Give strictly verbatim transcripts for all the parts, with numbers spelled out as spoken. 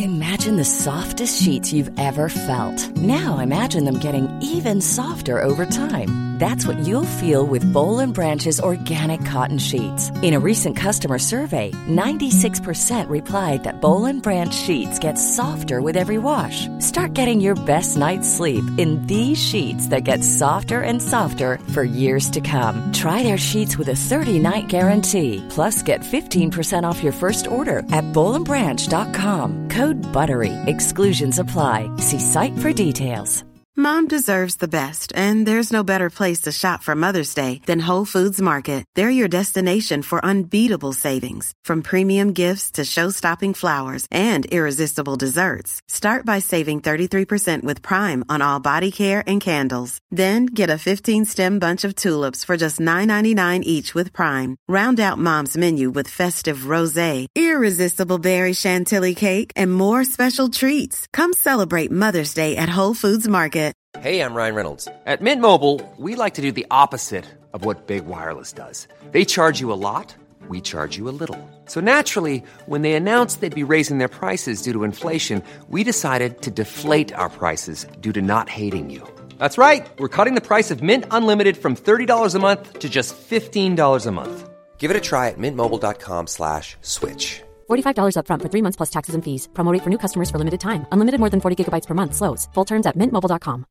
Imagine the softest sheets you've ever felt. Now imagine them getting even softer over time. That's what you'll feel with Boll and Branch's organic cotton sheets. In a recent customer survey, ninety-six percent replied that Boll and Branch sheets get softer with every wash. Start getting your best night's sleep in these sheets that get softer and softer for years to come. Try their sheets with a thirty-night guarantee. Plus, get fifteen percent off your first order at boll and branch dot com. Code BUTTERY. Exclusions apply. See site for details. Mom deserves the best, and there's no better place to shop for Mother's Day than Whole Foods Market. They're your destination for unbeatable savings, from premium gifts to show-stopping flowers and irresistible desserts. Start by saving thirty-three percent with Prime on all body care and candles. Then get a fifteen-stem bunch of tulips for just nine ninety-nine each with Prime. Round out Mom's menu with festive rosé, irresistible berry chantilly cake, and more special treats. Come celebrate Mother's Day at Whole Foods Market. Hey, I'm Ryan Reynolds. At Mint Mobile, we like to do the opposite of what Big Wireless does. They charge you a lot, we charge you a little. So naturally, when they announced they'd be raising their prices due to inflation, we decided to deflate our prices due to not hating you. That's right. We're cutting the price of Mint Unlimited from thirty dollars a month to just fifteen dollars a month. Give it a try at mintmobile.com slash switch. forty-five dollars up front for three months plus taxes and fees. Promo rate for new customers for limited time. Unlimited more than forty gigabytes per month. Slows full terms at mint mobile dot com.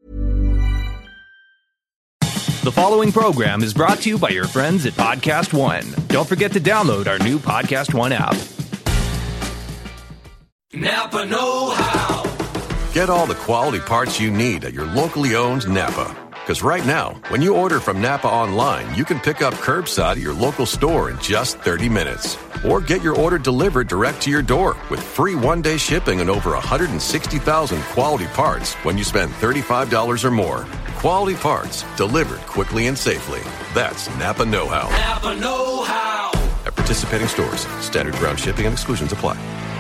The following program is brought to you by your friends at Podcast One. Don't forget to download our new Podcast One app. Napa Know-How. Get all the quality parts you need at your locally owned Napa. Because right now, when you order from Napa online, you can pick up curbside at your local store in just thirty minutes. Or get your order delivered direct to your door with free one-day shipping and over one hundred sixty thousand quality parts when you spend thirty-five dollars or more. Quality parts, delivered quickly and safely. That's Napa Know-How. Napa Know-How. At participating stores, standard ground shipping and exclusions apply.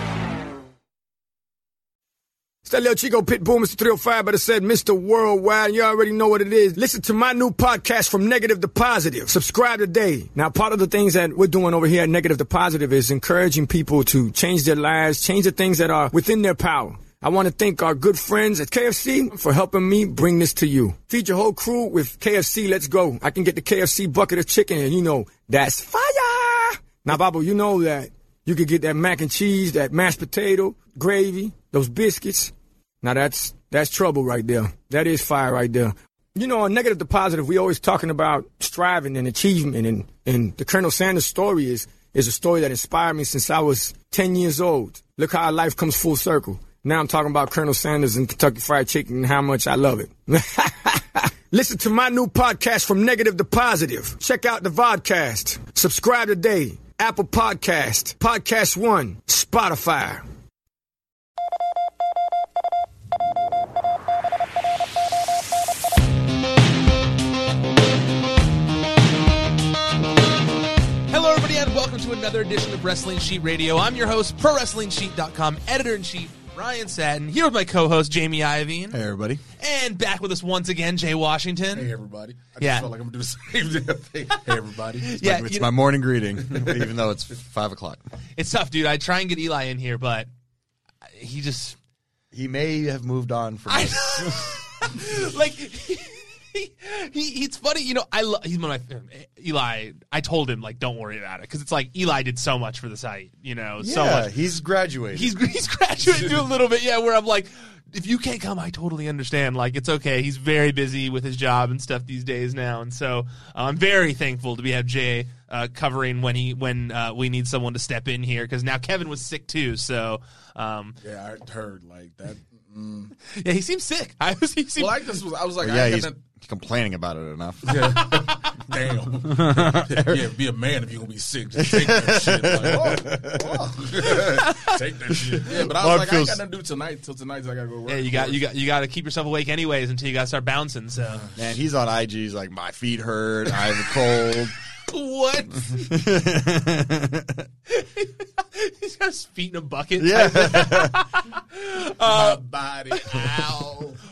It's that little Chico Pitbull, Mister three oh five, but it said Mister Worldwide. You already know what it is. Listen to my new podcast, From Negative to Positive. Subscribe today. Now, part of the things that we're doing over here at Negative to Positive is encouraging people to change their lives, change the things that are within their power. I want to thank our good friends at K F C for helping me bring this to you. Feed your whole crew with K F C. Let's go. I can get the K F C bucket of chicken, and you know, that's fire. Now, Babu, you know that you could get that mac and cheese, that mashed potato, gravy, those biscuits. Now, that's that's trouble right there. That is fire right there. You know, on Negative to Positive, we always talking about striving and achievement, and, and the Colonel Sanders story is, is a story that inspired me since I was ten years old. Look how life comes full circle. Now I'm talking about Colonel Sanders and Kentucky Fried Chicken and how much I love it. Listen to my new podcast, From Negative to Positive. Check out the vodcast. Subscribe today. Apple Podcast, Podcast One, Spotify. Hello, everybody, and welcome to another edition of Wrestling Sheet Radio. I'm your host, Pro Wrestling Sheet dot com editor-in-chief, Ryan Satin, here with my co-host, Jamie Iovine. Hey, everybody. And back with us once again, Jay Washington. Hey, everybody. I yeah. just felt like I'm going to do the same thing. Hey, everybody. It's, yeah, my, it's you my know, morning greeting, even though it's five o'clock. It's tough, dude. I try and get Eli in here, but he just... He may have moved on from us. Like... He, he, it's funny, you know, I lo- he's one of my, Eli, I told him, like, don't worry about it, because it's like, Eli did so much for the site, you know, yeah, so much. he's graduated. He's he's graduated to a little bit, yeah, where I'm like, if you can't come, I totally understand, like, it's okay, he's very busy with his job and stuff these days now, and so uh, I'm very thankful to be have Jay uh, covering when he when uh, we need someone to step in here, because now Kevin was sick too, so. Um, yeah, I heard, like, that. Mm. Yeah, he seems sick. I was, he seemed, well, I just was, I was like, well, yeah, I he's that, complaining about it enough. Yeah. Damn. Yeah, be a man if you're going to be sick. Just take that shit. Like, oh, oh. Take that shit. Yeah, but I was Mark like, feels... I ain't got nothing to do tonight. Till tonight, I got to go work. Yeah, you got, you got, you got to keep yourself awake anyways until you got to start bouncing. So, man, he's on I G. He's like, my feet hurt. I have a cold. What? He's got his feet in a bucket. Yeah. uh, My body. Ow.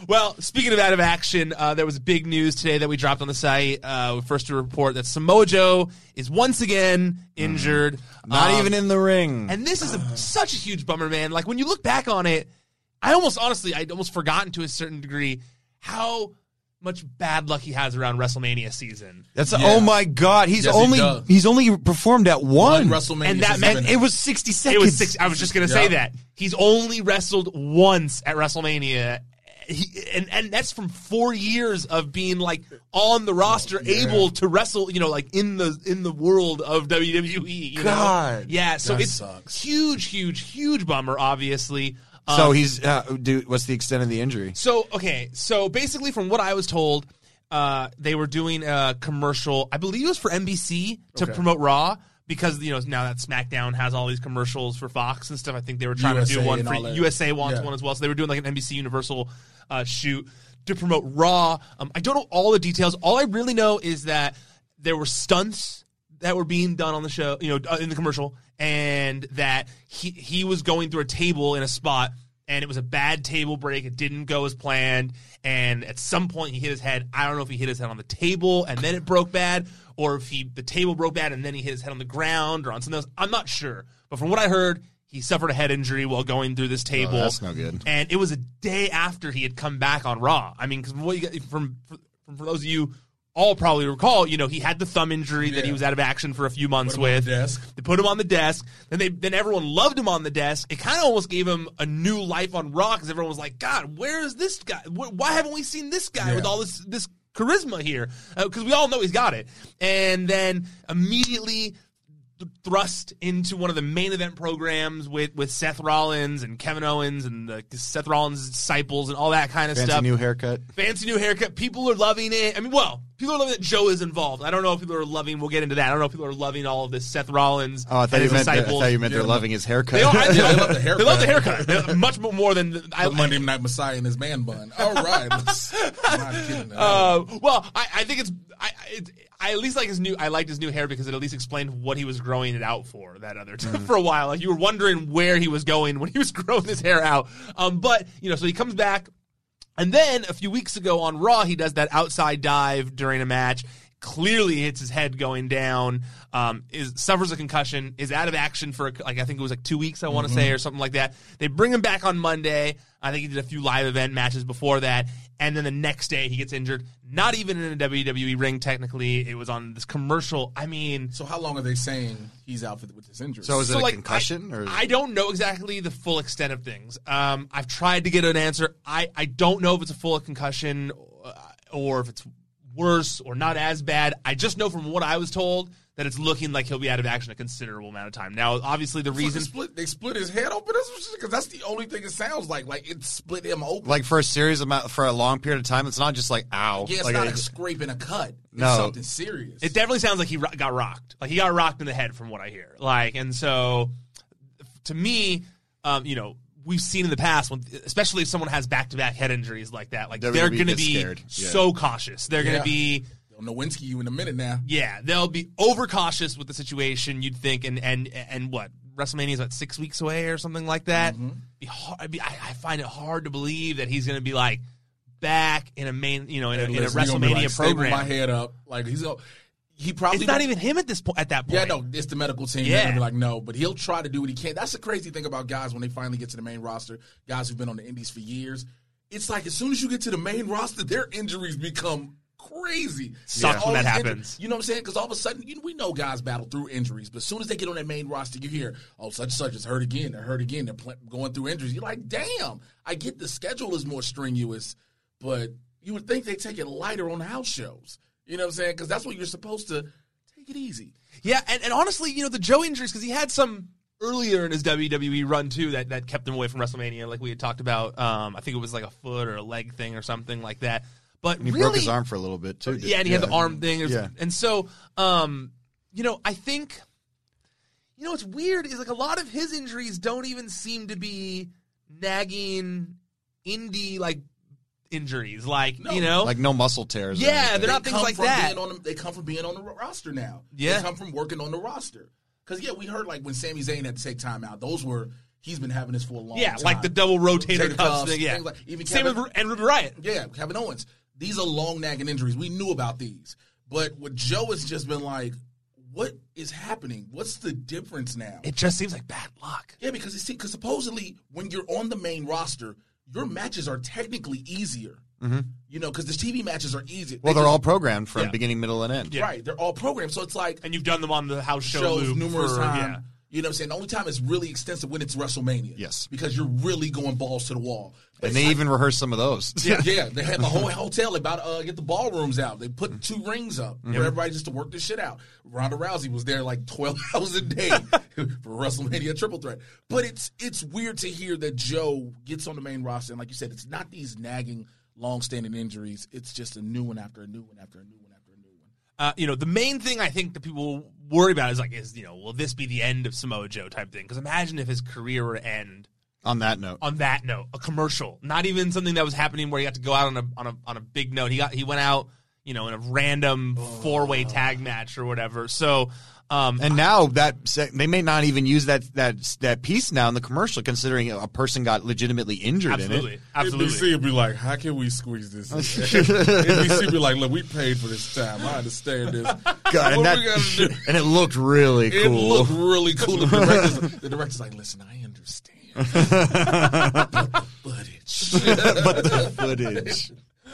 Well, speaking of out of action, uh, there was big news today that we dropped on the site. Uh, first to report that Samoa Joe is once again injured. Not um, even in the ring. And this is a, such a huge bummer, man. Like, when you look back on it, I almost, honestly, I'd almost forgotten to a certain degree how much bad luck he has around WrestleMania season. That's Yeah. oh my god. He's Yes, he only does. he's only performed at one, One WrestleMania And that since meant he's and been it was sixty seconds. It was six. I was just going to say Yeah. that. He's only wrestled once at WrestleMania. He, and, and that's from four years of being like on the roster, Yeah. able to wrestle, you know, like in the in the world of W W E. You God. know? Yeah. So That it's sucks. huge, huge, huge bummer. Obviously. Um, So he's uh, dude. What's the extent of the injury? So okay. So basically, from what I was told, uh, they were doing a commercial. I believe it was for N B C to Okay. promote Raw. Because, you know, now that SmackDown has all these commercials for Fox and stuff, I think they were trying U S A to do one and for all that. U S A wants Yeah. one as well. So they were doing like an N B C Universal uh, shoot to promote Raw. Um, I don't know all the details. All I really know is that there were stunts that were being done on the show, you know, uh, in the commercial, and that he he was going through a table in a spot, and it was a bad table break. It didn't go as planned, and at some point he hit his head. I don't know if he hit his head on the table and then it broke bad, or if he the table broke bad and then he hit his head on the ground or on something else. I'm not sure. But from what I heard, he suffered a head injury while going through this table. Oh, that's no good. And it was a day after he had come back on Raw. I mean, because what you got from, from for those of you all probably recall, you know, he had the thumb injury that Yeah. he was out of action for a few months Put him on with. the desk. They put him on the desk. Then they then everyone loved him on the desk. It kind of almost gave him a new life on Raw because everyone was like, God, where is this guy? Wh- Why haven't we seen this guy Yeah. with all this this charisma here? Because we all know he's got it. And then immediately th- thrust into one of the main event programs with, with Seth Rollins and Kevin Owens and the Seth Rollins disciples and all that kind of Fancy stuff. new haircut. Fancy new haircut. People are loving it. I mean, well, people are loving that Joe is involved. I don't know if people are loving. We'll get into that. I don't know if people are loving all of this Seth Rollins. Oh, I thought and you his meant. I disciples. thought you meant Yeah, they're no. loving his haircut. They, are, I, Yeah, they love the haircut. They love the haircut. They're much more than I. The Monday Night Messiah and his man bun. All right. Let's, I'm not kidding. Uh, well, I, I think it's. I, it, I at least like his new. I liked his new hair because it at least explained what he was growing it out for. That other time for a while, like you were wondering where he was going when he was growing his hair out. Um, but you know, so he comes back, and then a few weeks ago on Raw, he does that outside dive during a match. Clearly hits his head going down. Um, is suffers a concussion. Is out of action for like I think it was like two weeks. I want to say or something like that. They bring him back on Monday. I think he did a few live event matches before that, and then the next day he gets injured. Not even in a W W E ring. Technically, it was on this commercial. I mean, So how long are they saying he's out with, with this injury? So is it so a like concussion I, or? I don't know exactly the full extent of things. Um, I've tried to get an answer. I, I don't know if it's a full concussion uh, or if it's worse or not as bad. I just know from what I was told that it's looking like he'll be out of action a considerable amount of time. Now, obviously, the So reason they split, they split his head open because that's the only thing it sounds like. Like it split him open. like for a series amount for a long period of time. It's not just like ow. yeah, it's like not a- a scraping a cut. It's No. something serious. it definitely sounds like he ro- got rocked. Like he got rocked in the head from what I hear. Like, and so to me, um, you know, we've seen in the past, when, especially if someone has back-to-back head injuries like that, like W they're W E going to gets be scared. Yeah. so cautious. They're going Yeah. to be. They'll Nowinski you in a minute now. Yeah, they'll be overcautious with the situation. You'd think, and and and what WrestleMania is what six weeks away or something like that. Mm-hmm. Be hard, be, I, I find it hard to believe that he's going to be like back in a main, you know, in a, in a Listen, he gonna be WrestleMania like, staple program. my head up. Like he's a, he probably It's not even him at this point. At that point, Yeah, no, it's the medical team. Yeah. They're gonna be like, no, but he'll try to do what he can. That's the crazy thing about guys when they finally get to the main roster. Guys who've been on the indies for years. It's like as soon as you get to the main roster, their injuries become crazy. Sucks All when that these inju- happens. You know what I'm saying? Because all of a sudden, you know, we know guys battle through injuries, but as soon as they get on that main roster, you hear, oh, such and such is hurt again. They're hurt again. They're pl- going through injuries. You're like, damn. I get the schedule is more strenuous, but you would think they take it lighter on house shows. You know what I'm saying? Because that's what you're supposed to take it easy. Yeah, and, and honestly, you know, the Joe injuries, because he had some earlier in his W W E run, too, that, that kept him away from WrestleMania, like we had talked about. Um, I think it was like a foot or a leg thing or something like that. But And he really, broke his arm for a little bit too. Yeah, and he had the arm thing. It was- Yeah. And so, um, you know, I think, you know, what's weird is like a lot of his injuries don't even seem to be nagging indie, like, injuries. Like, No. you know? Like no muscle tears. or Yeah, anything. they're not They things come like from that. being on the, they come from being on the roster now. Yeah. They come from working on the roster. Because, yeah, we heard, like, when Sami Zayn had to take time out, those were he's been having this for a long yeah, time. like the double rotator, Rotator cuffs cuffs, thing. Yeah, like, even same Kevin, with and Ruby Riott. Yeah, Kevin Owens. These are long nagging injuries. We knew about these, but with Joe, it's just been like, what is happening? What's the difference now? It just seems like bad luck. Yeah, because see, because supposedly when you're on the main roster, your matches are technically easier. Mm-hmm. You know, because the T V matches are easy. Well, they they're just, all programmed from yeah. beginning, middle, and end. Yeah. Right, they're all programmed. So it's like, And you've done them on the house show shows loop numerous for, times. Yeah. You know what I'm saying? The only time it's really extensive when it's WrestleMania. Yes. Because you're really going balls to the wall. But And it's they like, even rehearse some of those. Yeah, yeah. They had the whole hotel. They about to uh, get the ballrooms out. They put two rings up for everybody just to work this shit out. Ronda Rousey was there like twelve hours a day for WrestleMania Triple Threat. But it's it's weird to hear that Joe gets on the main roster. And like you said, it's not these nagging, long-standing injuries. It's just a new one after a new one after a new one after a new one. Uh, you know, the main thing I think that people worry about is like, is you know, will this be the end of Samoa Joe type thing? Because imagine if his career were to end On that note. on that note, a commercial, not even something that was happening where he got to go out on a on a on a big note. He got he went out, you know, in a random four way tag match or whatever. So, um, And now that they may not even use that that that piece now in the commercial, considering a person got legitimately injured absolutely, in it. absolutely. N B C would be like, how can we squeeze this in? N B C would be like, look, we paid for this time. I understand this. God, what and, we gotta that, do? and it looked really It cool. looked really cool. The director's, the director's like, listen, I understand. but the footage. But the footage.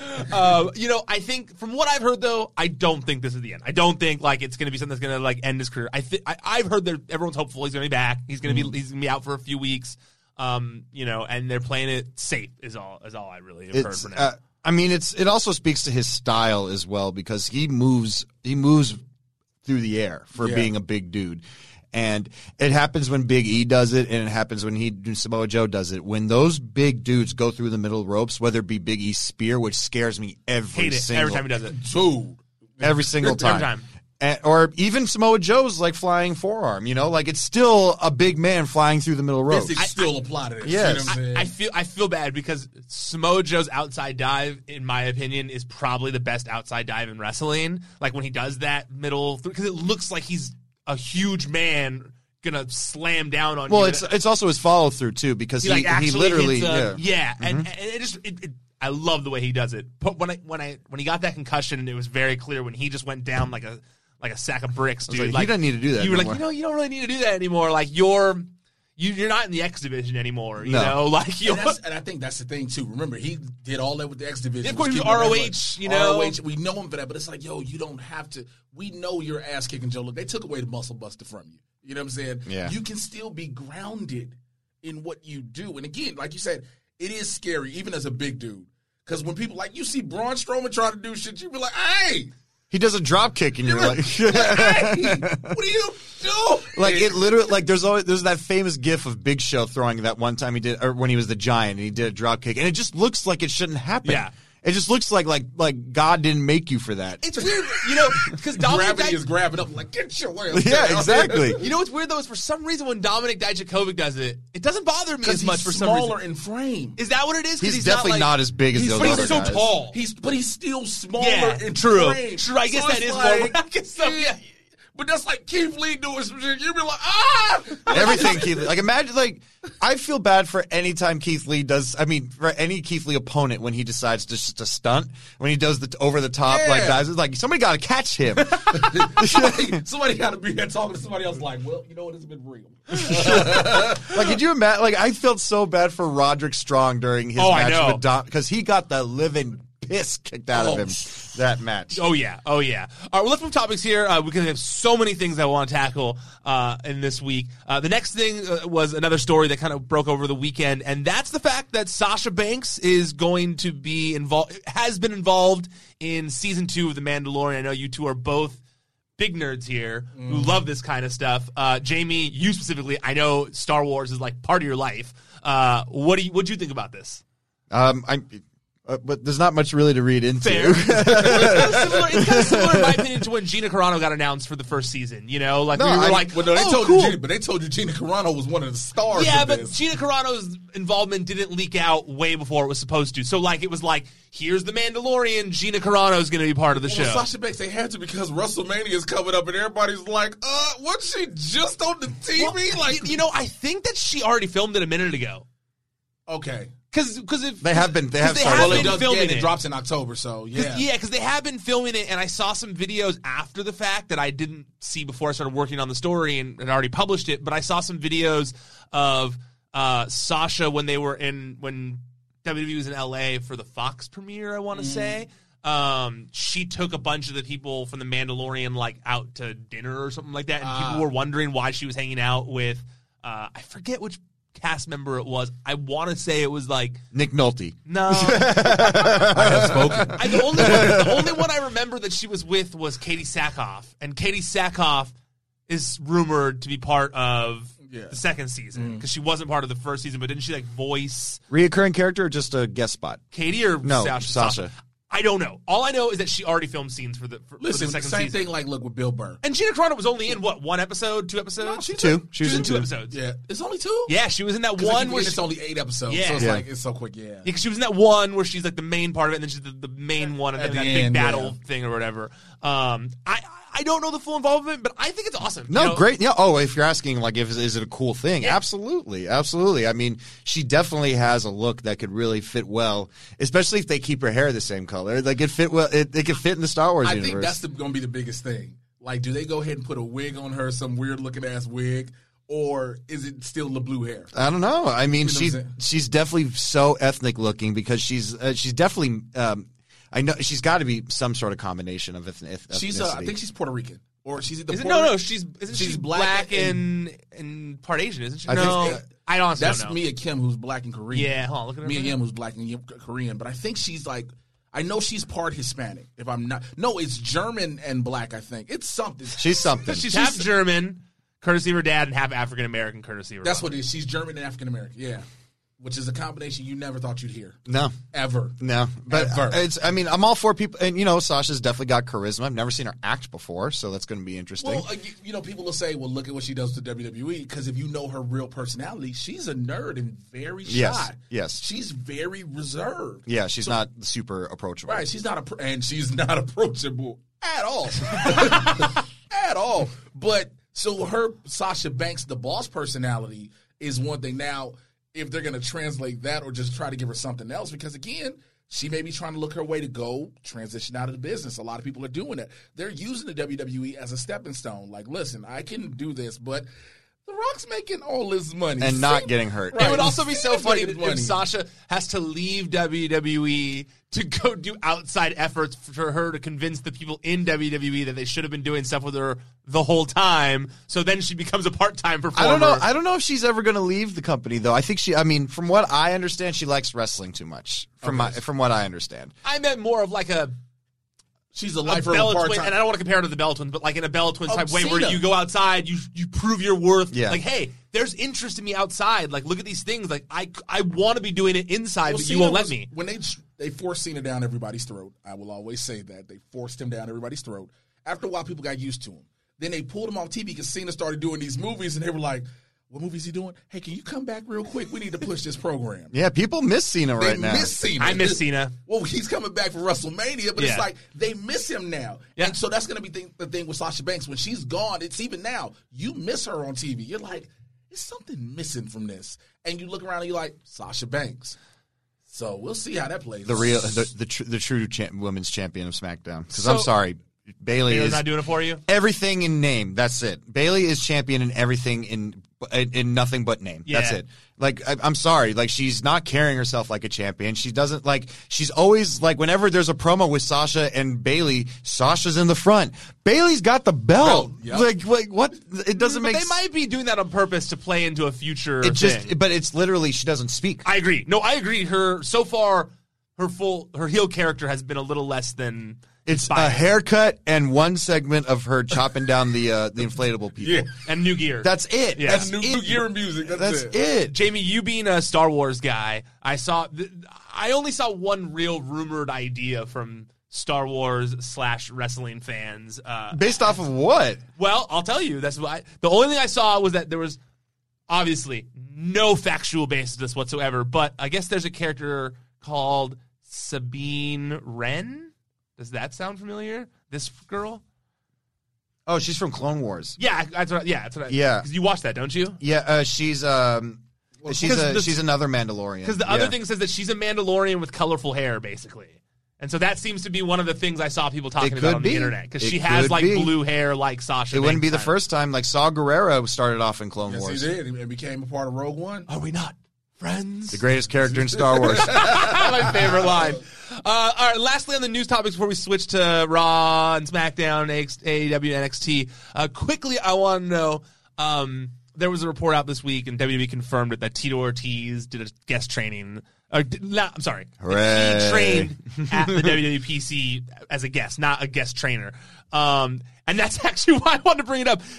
Uh, you know, I think from what I've heard though, I don't think this is the end. I don't think like it's going to be something that's going to like end his career. I think I've heard that everyone's hopeful he's going to be back. He's going to Mm-hmm. be he's going to be out for a few weeks. Um, you know, and they're playing it safe is all is all I really have heard It's, for now. uh, I mean, it's it also speaks to his style as well because he moves he moves through the air for Yeah. being a big dude. And it happens when Big E does it, and it happens when he Samoa Joe does it. When those big dudes go through the middle ropes, whether it be Big E's spear, which scares me every Hate it single every time he does it. Dude. every single time. Every time. And, or even Samoa Joe's like flying forearm, you know, like it's still a big man flying through the middle ropes. Physics still apply to this. Yes. You know what I'm saying? I feel I feel bad because Samoa Joe's outside dive, in my opinion, is probably the best outside dive in wrestling. Like when he does that middle, because it looks like he's a huge man gonna slam down on Well, you. it's it's also his follow through too because he he, he, like actually literally hits a, yeah. yeah, and, and it just it, it, I love the way he does it. But when I when I when he got that concussion, it was very clear when he just went down like a like a sack of bricks, I was dude. like, he doesn't need to do that You were anymore. like, you know, you don't really need to do that anymore. Like you're you you're not in the X division anymore. You No. know, like you. And, that's, and I think that's the thing too. Remember, he did all that with the X division. Yeah, of course, he was keeping it R O H, regular. you know. R O H, we know him for that, but it's like, yo, you don't have to. We know you're ass kicking Joe. Look, they took away the muscle buster from you. You know what I'm saying? Yeah. You can still be grounded in what you do. And again, like you said, it is scary, even as a big dude. Because when people, like, you see Braun Strowman trying to do shit, you be like, hey! He does a drop kick and you're like, hey! What do you do? like it literally like there's always there's that famous gif of Big Show throwing that one time he did or when he was the Giant and he did a drop kick and it just looks like it shouldn't happen. Yeah. It just looks like like like God didn't make you for that. It's weird, you know, because Dominic Gravity Di- is grabbing up, like, get your ass Yeah, down. exactly. You know what's weird though is for some reason when Dominic Dijakovic does it, it doesn't bother me Because as much he's for some smaller reason. in frame. Is that what it is? 'Cause He's, he's definitely not, like, not as big as He's, those but other he's so guys. tall. He's but he's still smaller Yeah, in true. frame. True, I guess So that it's is like, more. I guess so, yeah. But that's like Keith Lee doing some shit. You'd be like, ah! Everything Keith Lee. Like imagine like I feel bad for any time Keith Lee does I mean for any Keith Lee opponent when he decides to just to stunt when he does the over the top Yeah. like guys it's like somebody got to catch him. somebody somebody got to be there talking to somebody else like, well, you know what, it's been real. Like, could you imagine? Like, I felt so bad for Roderick Strong during his Oh, I match know. with Dom because he got the living piss kicked out Oh. of him that match. Oh yeah, oh yeah. All right, well, let's move topics here uh, because we have so many things I want to tackle uh, in this week. Uh, the next thing uh, was another story that kind of broke over the weekend, and that's the fact that Sasha Banks is going to be involved, has been involved in season two of The Mandalorian. I know you two are both big nerds here who love this kind of stuff. Uh, Jamie, you specifically, I know Star Wars is like part of your life. Uh, what do you what do you think about this? Um, I uh, but there's not much really to read into. Fair. it's, kind of similar, it's kind of similar, in my opinion, to when Gina Carano got announced for the first season. You know, like No, we were I- like, Well, no, they oh, told cool. you, Gina, but they told you Gina Carano was one of the stars. Yeah, of but this. Gina Carano's involvement didn't leak out way before it was supposed to. So, like, it was like, here's the Mandalorian. Gina Carano's going to be part of the Well, show. Sasha Banks, they had to because WrestleMania is coming up, and everybody's like, "Uh, wasn't she just on the T V?" Well, like, you know, I think that she already filmed it a minute ago. okay, Because because if They have been. They 'cause have they started. have well, been it does. filming Yeah, it it. drops in October, so yeah, Yeah, because they have been filming it, and I saw some videos after the fact that I didn't see before I started working on the story and had already published it. But I saw some videos of uh, Sasha when they were in when W W E was in L A for the Fox premiere. I want to say um, she took a bunch of the people from the Mandalorian like out to dinner or something like that, and Ah. people were wondering why she was hanging out with uh, I forget which cast member it was. I want to say it was like Nick Nolte. no. I have spoken. I, the, only one, the only one I remember that she was with was Katie Sackhoff, and Katie Sackhoff is rumored to be part of Yeah. the second season because she wasn't part of the first season. But didn't she like voice Reoccurring character or just a guest spot? Katie or No, Sasha? Sasha. I don't know. All I know is that she already filmed scenes for the for, Listen, for the the second same season. thing. Like, look with Bill Burr. And Gina Carano was only in what one episode, two episodes? she's Two. in- She was in two. episodes. Yeah, it's only two. Yeah, she was in that 'Cause I one keep where forgetting she, it's only eight episodes, Yeah. so it's Yeah. like it's so quick. Yeah, Yeah, 'cause she was in that one where she's like the main part of it, and then she's the, the main one, and At then the that big end, battle yeah. thing or whatever. Um, I I don't know the full involvement, but I think it's awesome. No, You know? great. Yeah. Oh, if you're asking, like, if is it a cool thing? Yeah. Absolutely, absolutely. I mean, she definitely has a look that could really fit well, especially if they keep her hair the same color. Like, it fit well. It, it could fit in the Star Wars I universe. think that's going to be the biggest thing. Like, do they go ahead and put a wig on her, some weird looking ass wig, or is it still the blue hair? I don't know. I mean, You know she's what I'm saying? she's definitely so ethnic looking because she's uh, she's definitely. Um, I know she's got to be some sort of combination of eth- eth- She's, uh, I ethnicity. think she's Puerto Rican, or she's either Is it, Puerto no, no, Rican- she's isn't she's she black black, and- and and part Asian, isn't she? I no, think- I honestly That's don't know. Mia Kim, who's black and Korean. Yeah, hold on, look at her. Mia right Kim, now. who's black and Korean, but I think she's like, I know she's part Hispanic. If I'm not, no, it's German and black. I think it's something. She's something. She's half German, courtesy of her dad, and half African American, courtesy of her. That's mom. what it is. She's German and African American. Yeah, which is a combination you never thought you'd hear no. ever. No, but Ever. it's. I mean, I'm all for people, and you know, Sasha's definitely got charisma. I've never seen her act before, so that's going to be interesting. Well, uh, you, you know, people will say, "Well, look at what she does to W W E." Because if you know her real personality, she's a nerd and very shy. Yes, yes. She's very reserved. yeah, she's So- not super approachable. Right, she's not a, and she's not approachable at all, at all. But so her Sasha Banks, the boss personality, is one thing. Now, if they're going to translate that or just try to give her something else, because again, she may be trying to look her way to go transition out of the business. A lot of people are doing that. They're using the W W E as a stepping stone. Like, listen, I can do this, but The Rock's making all this money And not See- getting hurt. Right. It would also be so He's funny making if money. if Sasha has to leave W W E to go do outside efforts for her to convince the people in W W E that they should have been doing stuff with her the whole time. So then she becomes a part-time performer. I don't know. I don't know if she's ever going to leave the company, though. I think she. I mean, from what I understand, she likes wrestling too much. From my, from what I understand, I meant more of like a She's a a lifer Bella part Twin, time. and I don't want to compare her to the Bella Twins, but like in a Bella Twins Oh, type way where Cena. you go outside, you you prove your worth. Yeah. Like, hey, there's interest in me outside. Like, look at these things. Like, I, I want to be doing it inside, Well, but you Cena won't let was- me. When they they forced Cena down everybody's throat, I will always say that they forced him down everybody's throat. After a while, people got used to him. Then they pulled him off T V because Cena started doing these movies, and they were like, "What movie is he doing? Hey, can you come back real quick? We need to push this program." yeah, people miss Cena They right now. miss Cena. I miss Cena. Well, he's coming back for WrestleMania, but Yeah. it's like they miss him now. Yeah. And so that's going to be thing, the thing with Sasha Banks. When she's gone, it's even now. You miss her on T V. You're like, there's something missing from this. And you look around and you're like, Sasha Banks. So we'll see how that plays. the real, the the, tr- the true cha- women's champion of SmackDown. Because So- I'm sorry, Bailey Baylor's is not doing it for you. everything in name. That's it. Bailey is champion in everything in in, in nothing but name. That's Yeah. it. Like I, I'm sorry, like she's not carrying herself like a champion. She doesn't like. She's always like whenever there's a promo with Sasha and Bailey, Sasha's in the front. Bailey's got the belt. Belt, yep. Like like what? It doesn't But make. they s- might be doing that on purpose to play into a future It just. thing. But it's literally she doesn't speak. I agree. No, I agree. Her so far, her full her heel character has been a little less than It's Fire. a haircut and one segment of her chopping down the uh, the inflatable people. Yeah. And new gear. That's it. Yeah. That's New, it. new gear and music. That's, That's it. it. Jamie, you being a Star Wars guy, I saw. Th- I only saw one real rumored idea from Star Wars slash wrestling fans. Uh, Based off of what? well, I'll tell you. That's what I, the only thing I saw was that there was obviously no factual basis to this whatsoever. But I guess there's a character called Sabine Wren. Does that sound familiar? This girl? Oh, she's from Clone Wars. Yeah, that's what. Yeah, that's what. I, Yeah. 'cause you watched that, don't you? Yeah, uh, she's um, she's 'cause a, the- she's another Mandalorian. Because the yeah. other thing says that she's a Mandalorian with colorful hair, basically. And so that seems to be one of the things I saw people talking It about could on be. the internet. Because It she has could like be. blue hair like Sasha. It wouldn't be Banks the kind of. first time. Like Saw Gerrera started off in Clone Yes, Wars. he did, and became a part of Rogue One. Are we not friends? The greatest character in Star Wars. My favorite line. Uh, all right, lastly on the news topics before we switch to Raw and SmackDown, A E W, N X T. Uh, quickly, I want to know, um, there was a report out this week, and W W E confirmed it, that Tito Ortiz did a guest training. Or, did not, I'm sorry. Hooray. He trained at the W W E P C as a guest, not a guest trainer. Um, and that's actually why I wanted to bring it up.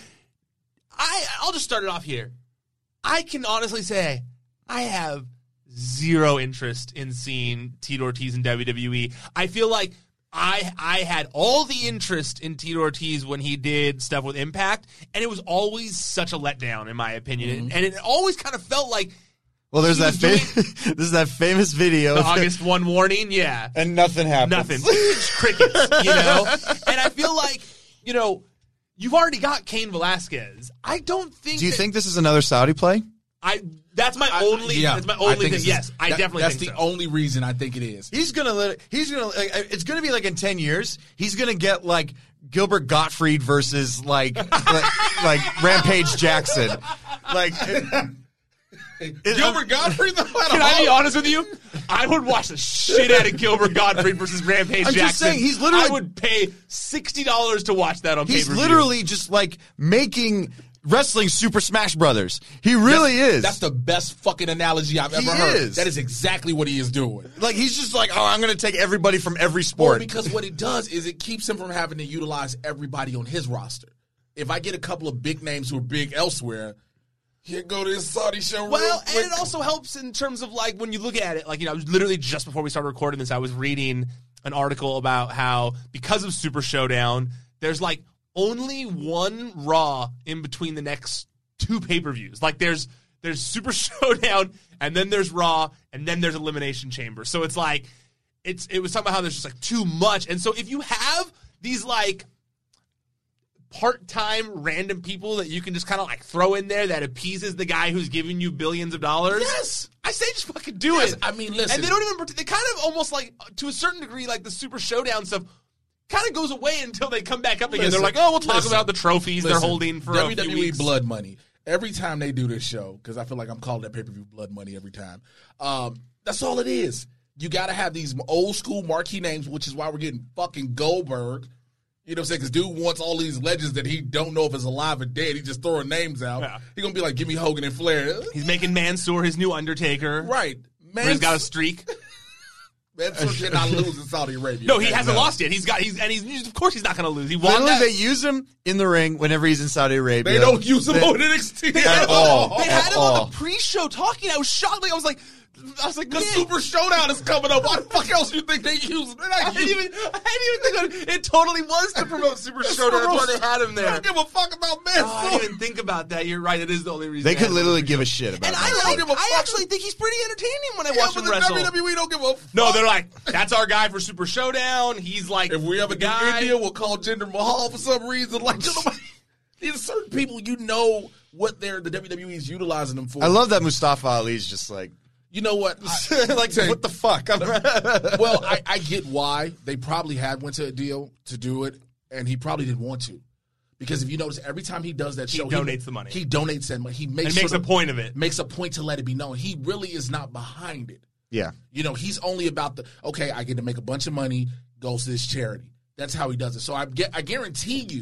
I, I'll just start it off here. I can honestly say I have zero interest in seeing Tito Ortiz in W W E. I feel like I I had all the interest in Tito Ortiz when he did stuff with Impact, and it was always such a letdown, in my opinion. Mm-hmm. And it always kind of felt like Well, there's he that was fa- this is that famous video. the August first warning, yeah. And nothing happens. Nothing. Crickets, you know? And I feel like, you know, you've already got Cain Velasquez. I don't think Do you that- think this is another Saudi play? I that's my I- only yeah, that's my I only think thing. it's- Yes, I that- definitely That's think the so. only reason I think it is. He's gonna let. He's gonna. Like, it's gonna be like in ten years. He's gonna get like Gilbert Gottfried versus like like, like Rampage Jackson. Like Gilbert Gottfried, though? I don't Can I be know. honest with you? I would watch the shit out of Gilbert Gottfried versus Rampage I'm Jackson. just saying, he's literally- I would pay sixty dollars to watch that on he's pay-per-view. literally just like making wrestling Super Smash Brothers. He really That's- is. That's the best fucking analogy I've He ever heard. is. That is exactly what he is doing. like he's just like, oh, I'm gonna take everybody from every Well, sport. because what it does is it keeps him from having to utilize everybody on his roster. If I get a couple of big names who are big elsewhere, here go this Saudi show. Well, real and quick. it also helps in terms of like when you look at it, like, you know, I was literally just before we started recording this, I was reading an article about how because of Super Showdown, there's like only one Raw in between the next two pay-per-views. Like there's there's Super Showdown, and then there's Raw, and then there's Elimination Chamber. So it's like it's it was talking about how there's just like too much. And so if you have these like part-time random people that you can just kind of like throw in there that appeases the guy who's giving you billions of dollars. Yes. I say just fucking do Yes, it. I mean, listen. And they don't even, they kind of almost like, to a certain degree, like the Super Showdown stuff kind of goes away until they come back up again. Listen, They're like, oh, we'll talk listen, about the trophies they're listen, holding for W a W E few weeks. Blood Money. Every time they do this show, because I feel like I'm calling that pay-per-view Blood Money every time, um, that's all it is. You got to have these old school marquee names, which is why we're getting fucking Goldberg. You know what I'm saying? Because dude wants all these legends that he don't know if it's alive or dead. He just throwing names out. Yeah. He going to be like, give me Hogan and Flair. He's making Mansoor his new Undertaker. Right. Where he's got a streak. Mansoor cannot lose in Saudi Arabia. No, he Okay? hasn't lost yet. He's got, he's, and he's, of course he's not going to lose. He won Literally, that. they use him in the ring whenever he's in Saudi Arabia. They don't use him They- on N X T They At had, him all. on, they had At him on all. the pre-show talking. I was shocked. Like, I was like, I was like, The man. Super Showdown is coming up. Why the fuck else you think they use him? They're not I didn't using- even, I didn't even think of it. It totally was to promote Super Showdown. That's why they had him They there. don't give a fuck about Mansoor. Oh, I didn't even think about that. You're right. It is the only reason. They had could him. literally give a shit about And that. I don't like. give a I fuck. actually think he's pretty entertaining when I Yeah, watch but him the wrestle. W W E don't give a fuck. No, they're like, that's our guy for Super Showdown. He's like, If we ever the get guy. India, we'll call Jinder Mahal for some reason. Like, you know, these certain people, you know what they're the W W E is utilizing them for. I love that Mustafa Ali's just like, You know what? I, like tell you- what the fuck? well, I, I get why they probably had went to a deal to do it, and he probably didn't want to, because if you notice, every time he does that He show, donates the money. He donates that money. He makes And makes sure a to- point of it. Makes a point to let it be known. He really is not behind it. yeah. You know, he's only about the okay. I get to make a bunch of money, goes to this charity. That's how he does it. So I get, I guarantee you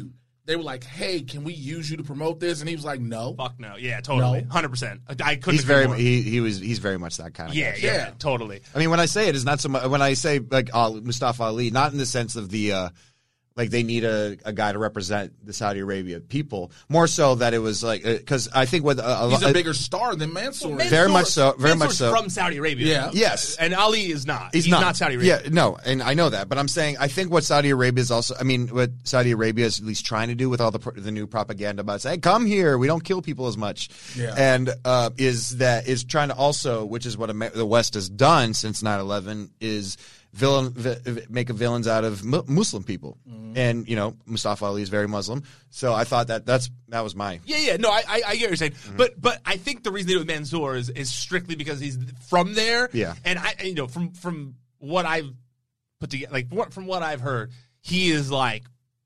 they were like, hey, can we use you to promote this? And he was like, no. Fuck no. Yeah, totally. No. one hundred percent. I couldn't He's agree very more. he he was he's very much that kind of Yeah, guy. yeah, Yeah. totally. I mean, when I say it, it's not so much. When I say like Ali, Mustafa Ali, not in the sense of the uh, like they need a, a guy to represent the Saudi Arabia people. More so that it was like because I think with uh, He's a uh, bigger star than Mansoor. Well, is. Very Mansoor- much so, very much Mansoor's so. from Saudi Arabia. Yeah. Yes. And Ali is not. He's, He's not. not Saudi Arabia. Yeah, no, and I know that, but I'm saying I think what Saudi Arabia is also. I mean, what Saudi Arabia is at least trying to do with all the pro- the new propaganda about saying, "Hey, come here, we don't kill people as much," Yeah. and uh, is that is trying to also, which is what Amer- the West has done since nine eleven, is villain vi- make a villains out of mu- Muslim people, Mm-hmm. and you know Mustafa Ali is very Muslim, so I thought that that's that was my. Yeah, yeah, no, I, I, I get what you're saying, Mm-hmm. but but I think the reason they do it with Mansoor is, is strictly because he's from there. Yeah. and I, you know, from from what I've put together, like what, from what I've heard, he is like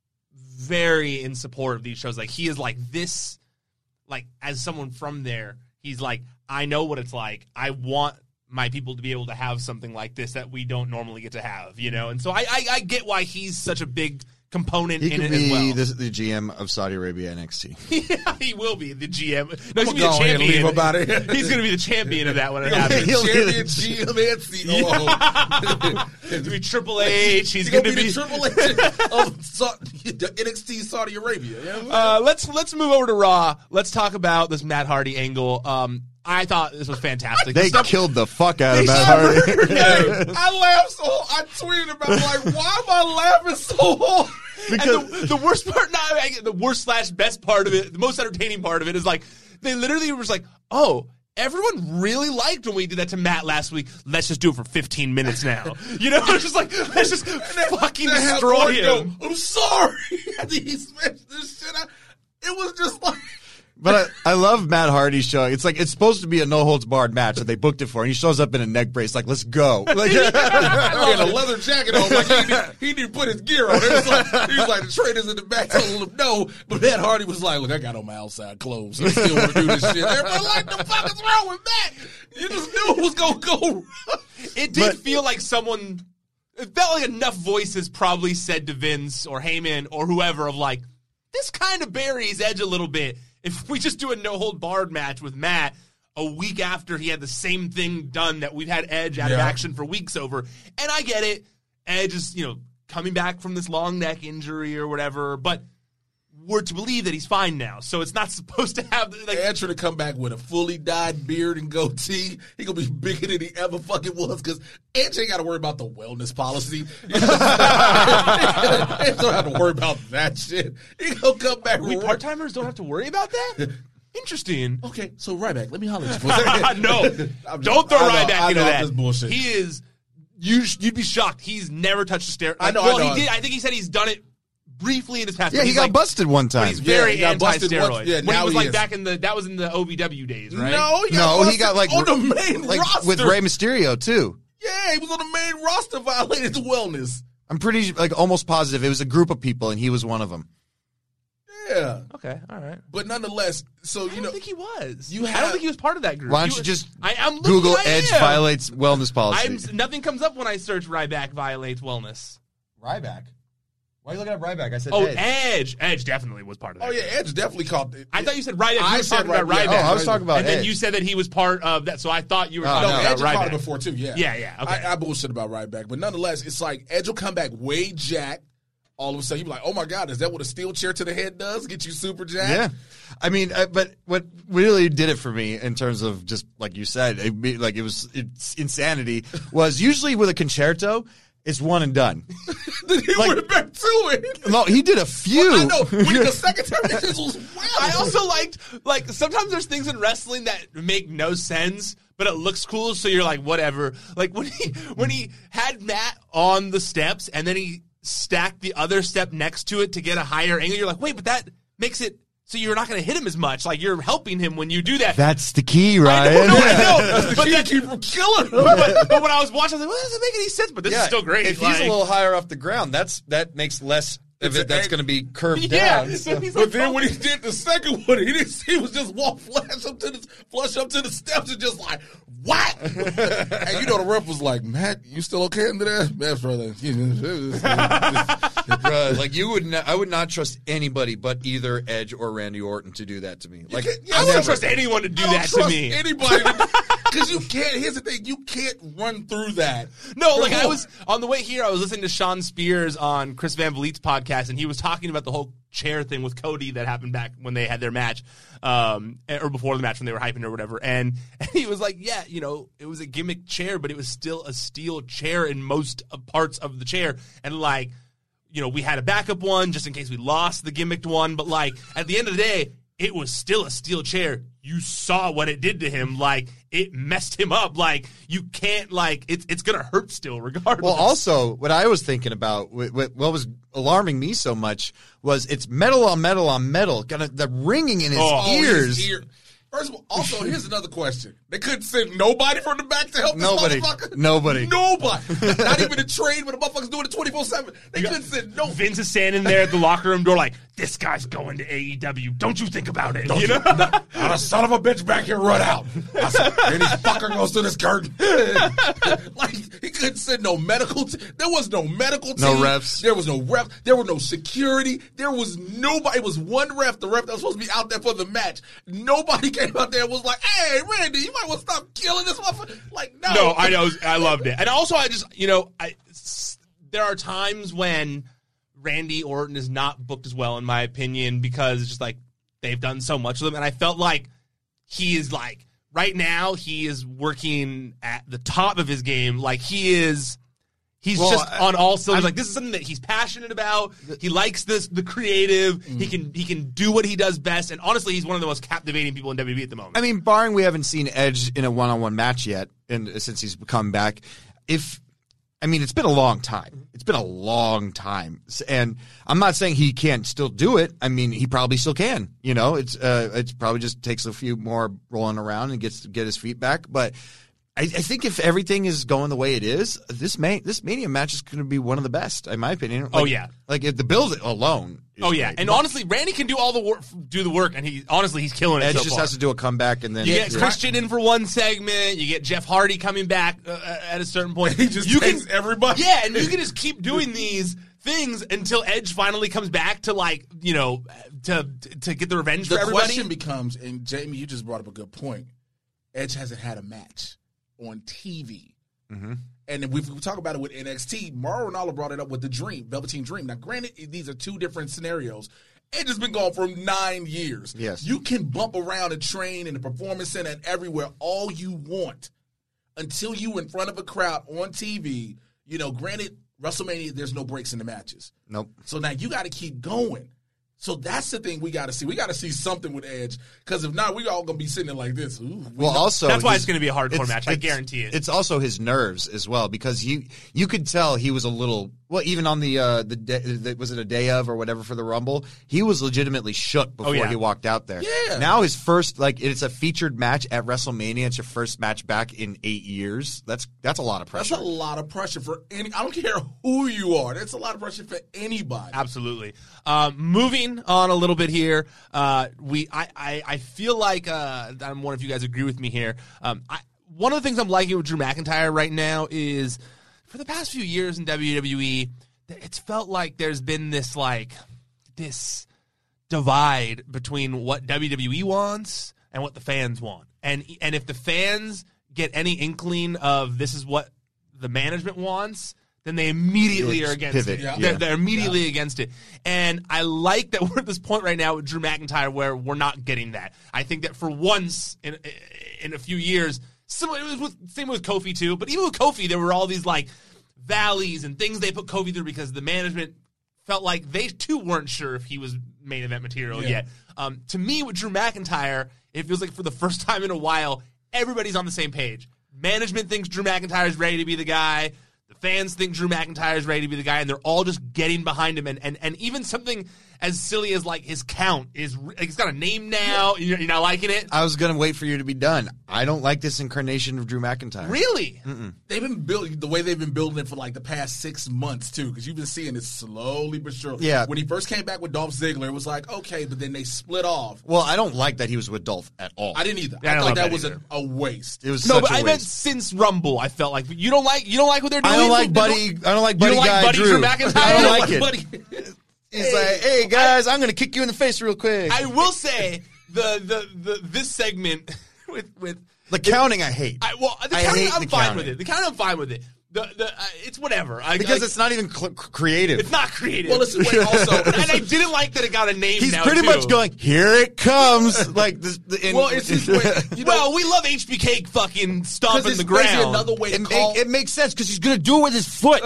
very in support of these shows. Like he is like this, like as someone from there, he's like, I know what it's like. I want my people to be able to have something like this that we don't normally get to have, you know. And so I, I, I get why he's such a big component He in could it as well. be the, the G M of Saudi Arabia N X T. Yeah, he will be the G M. No, he's I'ma gonna be go the ahead and champion. leave about it. He's going to be the champion of that when it He'll happens. be He'll be champion, the- G M, and C O O. He's going to be Triple H. He's He's going gonna to be be. the Triple H of Sa- the N X T Saudi Arabia. You know what I'm saying? Uh, let's let's move over to Raw. Let's talk about this Matt Hardy angle. Um, I thought this was fantastic. They The stuff- killed the fuck out of They Matt shot- Hardy. Hey, I laughed so I tweeted about like, why am I laughing so hard? Because and the, the worst part, not I- the worst slash best part of it, the most entertaining part of it is like they literally were just like, oh, everyone really liked when we did that to Matt last week. Let's just do it for fifteen minutes now. You know, it's just like let's just fucking They had destroy Hardy go, him. I'm sorry. And he smashed this shit out. It was just like. But I, I love Matt Hardy's show. It's like it's supposed to be a no holds barred match that they booked it for, and he shows up in a neck brace like, "Let's go!" Like, He had a leather jacket on, like he didn't, he didn't put his gear on. It was like, he was like the trainers in the back telling him no, but Matt Hardy was like, "Look, I got on my outside clothes. I still want to do this shit." Everybody like, "The fuck is wrong with Matt?" You just knew it was gonna go wrong. It did feel like someone. It felt like enough voices probably said to Vince or Heyman or whoever of like, this kind of buries Edge a little bit. If we just do a no-hold-barred match with Matt a week after he had the same thing done that we've had Edge out of Yeah. action for weeks over. And I get it. Edge is, you know, coming back from this long neck injury or whatever, but we're to believe that he's fine now. So it's not supposed to have... like Edge should have come back with a fully dyed beard and goatee. He gonna be bigger than he ever fucking was because Edge ain't got to worry about the wellness policy. Edge don't have to worry about that shit. He gonna come back. We right- part-timers don't have to worry about that? Interesting. Okay, so Ryback, let me holler at you for a second. No, I'm don't just- throw I know- Ryback I into know, I'm that. just bullshit. He is. You, sh- you'd be shocked. He's never touched a stair. I know, I Well, know. he did. I think he said he's done it briefly in his past. yeah, but he he's got like, busted one But time. he's Yeah, very he got busted anti-steroid. once- yeah, when now he was he like is. back in the that was in the O V W days, right? No, he got No, he busted got like on the main like roster with Rey Mysterio too. Yeah, he was on the main roster, violated the wellness. I'm pretty like almost positive it was a group of people, and he was one of them. Yeah, Okay, all right. but nonetheless, so I you don't know, think he was. you I have- don't think he was part of that group. Why He don't you was- just I, I'm looking, Google I Edge am. violates wellness policy? I'm, nothing comes up when I search Ryback violates wellness. Ryback. Why are you looking at Ryback? I said Oh, Edge. Edge. Edge definitely was part of that. oh yeah, Edge definitely caught it. I thought you said Ryback. You I were said talking about Ryback. Ryback. Yeah, Oh, I was talking about and then Edge. you said that he was part of that, so I thought you were Oh, talking No, no, about Edge caught Ryback. it before too. Yeah, Yeah, yeah, okay. I, I bullshit about Ryback, but nonetheless, it's like Edge will come back way jacked. All of a sudden, you be like, "Oh my god, is that what a steel chair to the head does? Get you super jacked?" Yeah, I mean, uh, but what really did it for me in terms of just like you said, it, be- like it was it's insanity. Was usually with a concerto, it's one and done. Then he Like- went back to it. No, he did a few. I know. When the second time, it just was wild. I also liked, like, sometimes there's things in wrestling that make no sense, but it looks cool, so you're like, whatever. Like, when he when he had Matt on the steps, and then he stacked the other step next to it to get a higher angle, you're like, wait, but that makes it so you're not going to hit him as much. Like, you're helping him when you do that. That's the key, I Ryan. know, no, I know. That's the but key that, to keep from killing him. but, but when I was watching, I was like, well, that doesn't make any sense, but this is still great. If Like- he's a little higher off the ground, that's that makes less of It's it. a- That's going to be curved Yeah, down. so he's But like, then oh, when he did the second one, he didn't. He was just walk flash up to the flush up to the steps and just like what? And you know the ref was like, Matt, you still okay under there? Matt's brother, brother, uh, like you would. Not, I would not trust anybody but either Edge or Randy Orton to do that to me. Like yeah, I wouldn't trust anyone to do I don't that to trust me. Anybody, because you can't. Here's the thing: you can't run through that. No, like I was on the way here. I was listening to Sean Spears on Chris Van Vliet's podcast, and he was talking about the whole chair thing with Cody that happened back when they had their match, um, or before the match when they were hyping or whatever. And, and he was like, "Yeah, you know, it was a gimmick chair, but it was still a steel chair in most of parts of the chair, and like." You know, we had a backup one just in case we lost the gimmicked one. But, like, at the end of the day, it was still a steel chair. You saw what it did to him. Like, it messed him up. Like, you can't, like, it's it's going to hurt still regardless. Well, also, what I was thinking about, what, what was alarming me so much was it's metal on metal on metal. Kind of the ringing in his oh, ears. His ear. First of all, also, here's another question. They couldn't send nobody from the back to help Nobody. this motherfucker? Nobody. Nobody. Not even a trade when the motherfucker's doing it twenty-four seven. They couldn't send no. Vince is standing there at the locker room door like, this guy's going to A E W. Don't you think about it. Don't you know? Not, not a son of a bitch back here run out. I said, and this fucker goes through this curtain. Like, he couldn't send no medical t- There was no medical team. No refs. There was no ref. There was no security. There was nobody. It was one ref, the ref that was supposed to be out there for the match. Nobody came out there and was like, hey, Randy, you might want to stop killing this motherfucker. Like, no. No, I know. I loved it. And also, I just, you know, I, there are times when Randy Orton is not booked as well, in my opinion, because it's just like they've done so much of them. And I felt like he is like, right now, he is working at the top of his game. Like, he is, he's well, just I, on all cylinders. I'm, like, this is something that he's passionate about. He likes this, the creative. Mm. He can he can do what he does best. And honestly, he's one of the most captivating people in W W E at the moment. I mean, barring we haven't seen Edge in a one-on-one match yet, and since he's come back, if I mean, it's been a long time. It's been a long time, and I'm not saying he can't still do it. I mean, he probably still can. You know, it's uh, it probably just takes a few more rolling around and gets to get his feet back. But I, I think if everything is going the way it is, this may this Mania match is going to be one of the best, in my opinion. Like, oh yeah, like if the build alone. Oh yeah, great. and But honestly, Randy can do all the work, do the work, and he honestly he's killing it. Edge so just far. has to do a comeback, and then You get yeah. Christian in for one segment. You get Jeff Hardy coming back uh, at a certain point. He just you takes can, everybody. Yeah, and you can just keep doing these things until Edge finally comes back to like you know to to get the revenge The for everybody. question becomes, and Jamie, you just brought up a good point. Edge hasn't had a match on T V. Mm-hmm. And if we, we talk about it with N X T, Mauro Ranallo brought it up with the Dream, Velveteen Dream. Now, granted, these are two different scenarios. Edge has been gone for nine years. Yes. You can bump around and train in the Performance Center and everywhere all you want until you in front of a crowd on T V. You know, granted, WrestleMania, there's no breaks in the matches. Nope. So now you got to keep going. So that's the thing we got to see. We got to see something with Edge, because if not, we all going to be sitting there like this. Ooh, we Well, know. also That's why his- it's going to be a hardcore it's- match. I it's- guarantee it. It's also his nerves as well, because you you could tell he was a little well, even on the uh, the, day, the was it a day of or whatever for the Rumble, he was legitimately shook before Oh, yeah. he walked out there. Yeah. Now his first like it's a featured match at WrestleMania. It's your first match back in eight years. That's that's a lot of That's pressure. a lot of pressure for any. I don't care who you are. That's a lot of pressure for anybody. Absolutely. Um, moving on a little bit here, uh, we I, I, I feel like uh, I'm one of you guys agree with me here. Um, I, one of the things I'm liking with Drew McIntyre right now is for the past few years in W W E, it's felt like there's been this like this divide between what W W E wants and what the fans want, and and if the fans get any inkling of this is what the management wants, then they immediately It's are against pivot, it. yeah. They're, Yeah. they're immediately against it. And I like that we're at this point right now with Drew McIntyre where we're not getting that. I think that for once in in a few years, similar, it was with, same with Kofi too, but even with Kofi, there were all these like valleys and things they put Kofi through because the management felt like they too weren't sure if he was main event material Yeah. yet. Um, to me, with Drew McIntyre, it feels like for the first time in a while, everybody's on the same page. Management thinks Drew McIntyre is ready to be the guy. The fans think Drew McIntyre is ready to be the guy, and they're all just getting behind him. And and, and even something as silly as like his count is like he's got a name now. You're, you're not liking it, I was gonna wait for you to be done. I don't like this incarnation of Drew McIntyre. really? Mm-mm. They've been building the way they've been building it for like the past six months too, because you've been seeing it slowly but surely. Yeah. When he first came back with Dolph Ziggler, it was like okay, but then they split off. Well, I don't like that he was with Dolph at all. I didn't either. Yeah, I I, don't thought love that, that was either. a, a waste. It was No, such but a I waste. meant since Rumble, I felt like you don't like you don't like what they're doing. I don't like They Buddy. I don't like Buddy You don't like Guy Buddy Drew. Drew McIntyre? I don't You like don't it. like Buddy? He's hey, like, hey, guys, I, I'm going to kick you in the face real quick. I will say the the, the this segment with with the counting I hate. I, well, the I counting hate I'm the fine counting. with it. The counting I'm fine with it. The the uh, it's whatever I, because I, it's not even cl- creative. It's not creative. Well, listen, wait, also, and I didn't like that it got a name. He's now pretty too. much going, here it comes. Like this. The, in, well, it's his way. You know, well, we love H B K fucking stomping it's the ground. Another way to it, call make, it makes sense because he's going to do it with his foot.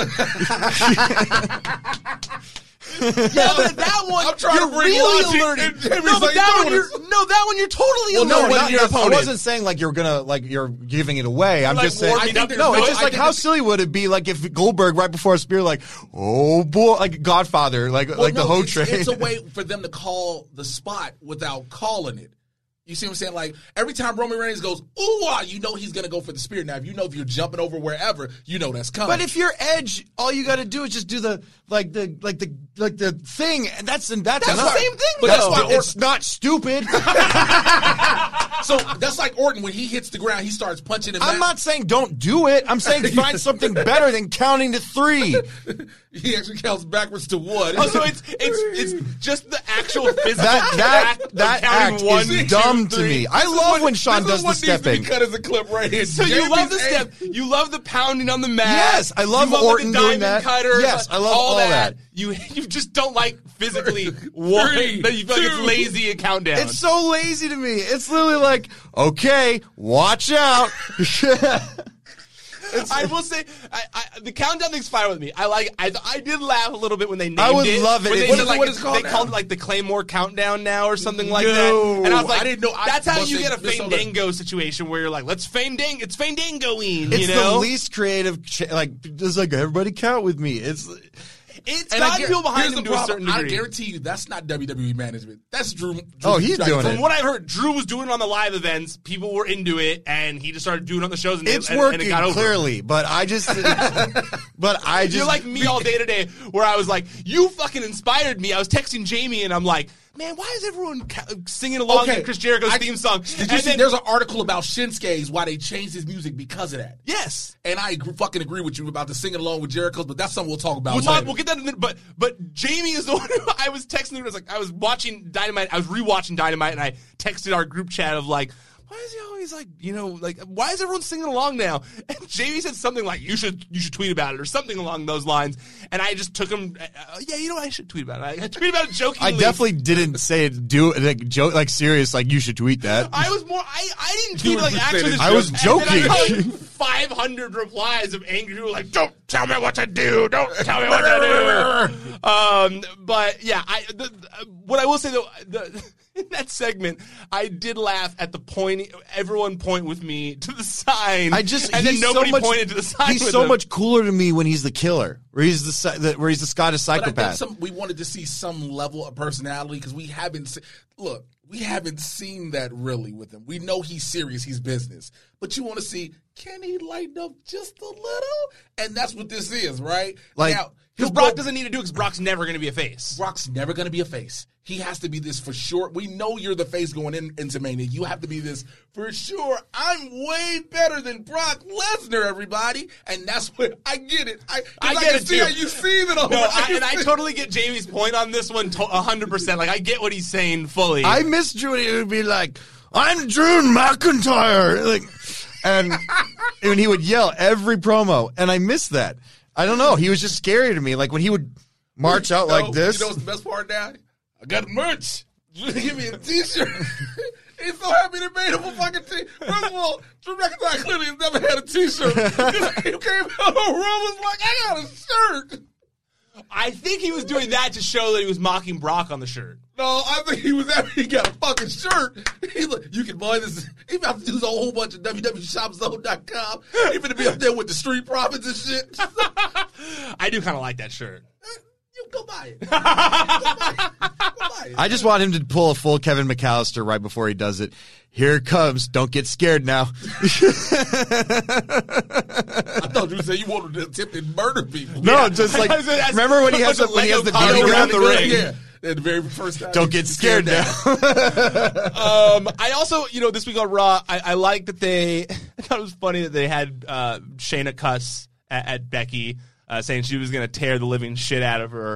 Yeah, but that one, I'm trying you're to bring really logic, alerting. and Jamie's No, but like, that no, one, you're, it's- no, that one, you're totally Well, no, alerting not, your I opponent. wasn't saying like you're gonna like you're giving it away. I'm Like just saying. warming up No, your it's foot. just I like think how it's- silly would it be like if Goldberg right before a spear, like, oh boy, like Godfather, like well, like no, the hoe it's, train. it's a way for them to call the spot without calling it. You see what I'm saying? Like, every time Roman Reigns goes, ooh, ah, you know he's going to go for the spear. Now, if you know if you're jumping over wherever, you know that's coming. But if you're Edge, all you got to do is just do the like the like the like the thing, and that's and that's, That's the enough. same thing, But though. that's why it's not stupid. So that's like Orton when he hits the ground, he starts punching him. I'm not saying don't do it. I'm saying find something better than counting to three. He actually counts backwards to one. Oh, so it's it's it's just the actual physical That that act of that counting act one, is two, dumb to three. me. I This is love what- when Sean this does is the what needs to stepping. be cut as a clip right here. So you Jamie's love the ass- step. You love the pounding on the mat. Yes, I love you love Orton like the doing diamond that. Cutter, Yes, like, I love all, all that. that. You you just don't like physically one. Three, That you feel like it's two. lazy at countdown. It's so lazy to me. It's literally like, okay, watch out. I will say, I, I, the countdown thing's fine with me. I like. I, I did laugh a little bit when they named I would it. love it When if they you- said, like, what is it called they now? called it like the Claymore Countdown now or something like No. that. And I was like, I didn't know- I That's how must you say- get a Miss Ola- Fandango situation where you're like, let's Fandang. It's Fandangoing. It's You know, the least creative. Ch- like, just like everybody count with me. It's. it's And I got guar- people behind here's him the to a problem. certain I degree. guarantee you that's not W W E management. That's Drew. Drew Oh, he's Dragon. doing From it. what I've heard, Drew was doing it on the live events. People were into it, and he just started doing it on the shows. And It's and, working and it got over. clearly, but I just. but I just. You're like me all day today, where I was like, "You fucking inspired me." I was texting Jamie, and I'm like, "Man, why is everyone ca- singing along to Chris Jericho's I- theme song?" Did you And see? then- There's an article about Shinsuke's why they changed his music because of that. yes. And I agree, fucking agree with you about the singing along with Jericho's, but that's something we'll talk about We'll, later. talk, we'll get that in a minute, but but Jamie is the one who I was texting. I was like, I was watching Dynamite. I was rewatching Dynamite, and I texted our group chat of like, why is he always like, you know, like, why is everyone singing along now? And Jamie said something like, you should you should tweet about it or something along those lines. And I just took him, uh, yeah, you know, I should tweet about it. I, I tweeted about it I jokingly. definitely didn't say it. Do like joke like serious. Like you should tweet that. I was more. I, I didn't You tweet like were actually. saying This I was joke. And then I joking. got, like, five hundred replies of angry people like, "Don't tell me what to do. Don't tell me what to do." Um, but yeah, I. The, the, what I will say though, the, in that segment, I did laugh at the pointing. Everyone point with me to the sign. I just and then he's nobody so much, pointed to the sign. He's with so him. much cooler to me when he's the killer, where he's the, si- the where he's the Scottish But I think psychopath. some, we wanted to see some level of personality because we haven't. Se- look, we haven't seen that really with him. We know he's serious, he's business, but you want to see, can he lighten up just a little? And that's what this is, right? Like- now, Because he'll Brock go- doesn't need to do it because Brock's never going to be a face. Brock's never going to be a face. He has to be this for sure. We know you're the face going in, into Mania. You have to be this for sure. I'm way better than Brock Lesnar, everybody. And that's what I get it. I, I I get can it, see too. how you see it over. No, I, and I totally get Jamie's point on this one, to- one hundred percent. Like, I get what he's saying fully. I miss Drew. And he would be like, "I'm Drew McIntyre," like, and and he would yell every promo, and I miss that. I don't know. He was just scary to me. Like when he would march out You know- like this. You know what's the best part now? I got merch. Give me a t-shirt. He's so happy they made him a fucking t. First of all, Drew McIntyre clearly has never had a t-shirt. He came out of the room and was like, I got a shirt. I think he was doing that to show that he was mocking Brock on the shirt. No, I think he was happy he got a fucking shirt. He's like, you can buy this. He about to do a whole bunch of w w w shop zone dot com. He finna be up there with the Street Profits and shit. I do kind of like that shirt. You go buy it. Go buy it. Go buy it. I just want him to pull a full Kevin McAllister right before he does it. Here it comes. Don't get scared now. I thought you said you wanted to attempt to murder people. No, just like That's- remember when he has the, that's a when he has the Lego beating combo around the around the ring. Yeah. At the very first time. Don't get scared now. Um, I also, you know, this week on Raw, I, I like that they. I thought it was funny that they had uh, Shayna cuss at, at Becky, uh, saying she was going to tear the living shit out of her.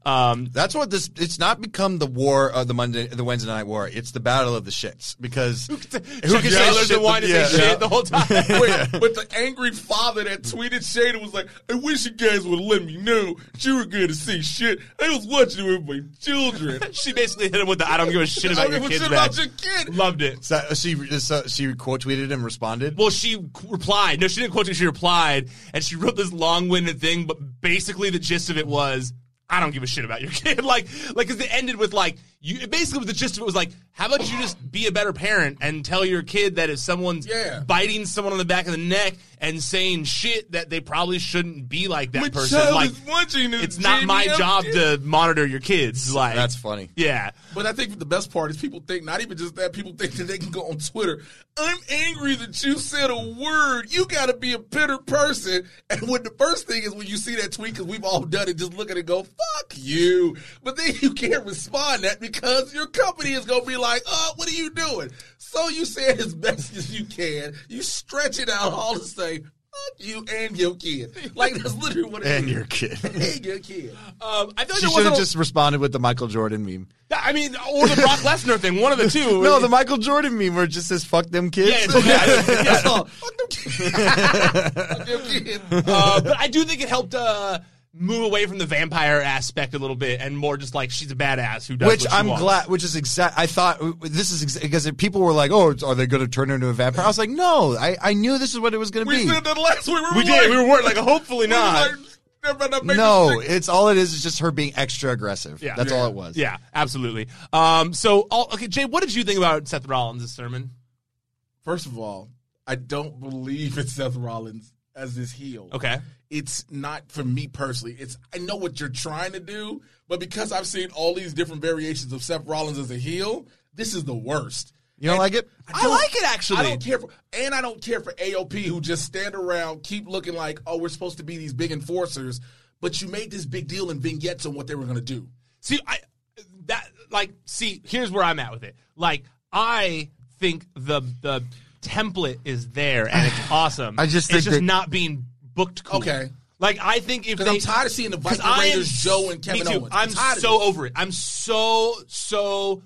Um, That's what this. It's not become the war of the Monday, the Wednesday night war. It's the battle of the shits because who Chuck Taylor's the one to yeah. say shit the whole time. Wait, but the angry father that tweeted Shayna was like, I wish you guys would have let me know you were going to say shit. I was watching it with my children. She basically hit him with the I don't give a shit I about don't your give a kids. shit back. about your kid. Loved it. So, she so she quote tweeted him, responded. Well, she replied. No, she didn't quote you. She replied, and she wrote this long-winded thing, but basically the gist of it was, I don't give a shit about your kid. like, like, because it ended with, like, you. Basically, the gist of it was like, how about you just be a better parent and tell your kid that if someone's Yeah. biting someone on the back of the neck and saying shit that they probably shouldn't be like that My person. child Like, is watching this, it's not Jamie. my I'm job dead. to monitor your kids. Like, That's funny. Yeah. But I think the best part is people think, not even just that, people think that they can go on Twitter, I'm angry that you said a word. You got to be a bitter person. And when the first thing is when you see that tweet, because we've all done it, just look at it and go, fuck you. But then you can't respond that because your company is going to be like, oh, what are you doing? So you say it as best as you can. You stretch it out all to say, fuck you and your kid. Like, that's literally what it And is. your kid. And your kid. Um, I feel like She there should wasn't have a- just responded with the Michael Jordan meme. I mean, or the Brock Lesnar thing. One of the two. No, the Michael Jordan meme where it just says "fuck them kids." Yeah, it's, yeah, yeah. That's all. Fuck them kids. Fuck them kids. Uh, but I do think it helped uh, move away from the vampire aspect a little bit and more just like she's a badass who does Which what she I'm wants. glad. Which is exact. I thought this is exa- because people were like, "Oh, are they going to turn her into a vampire?" I was like, "No, I, I knew this is what it was going to We be." said that last week. We, were We like, did. We were like, hopefully we were not. like, never not make No, this thing. it's all it is is just her being extra aggressive. Yeah. That's Yeah. all it was. Yeah, absolutely. Um, so, all, okay, Jay, what did you think about Seth Rollins' sermon? First of all, I don't believe it's Seth Rollins as this heel. Okay. It's not for me personally. It's I know what you're trying to do, but because I've seen all these different variations of Seth Rollins as a heel, this is the worst. You don't And like it? I don't- like it, actually. I don't care for, and I don't care for A O P who just stand around, keep looking like, oh, we're supposed to be these big enforcers, but you made this big deal in vignettes on what they were going to do. See, I that like see, here's where I'm at with it. Like, I think the the template is there and it's awesome. I just it's think just that- not being booked cool. Okay. Like, I think if Because they, I'm tired of seeing the 'cause Viking I am- Raiders, Joe and Kevin me too. Owens. I'm tired of so this. over it. I'm so, so,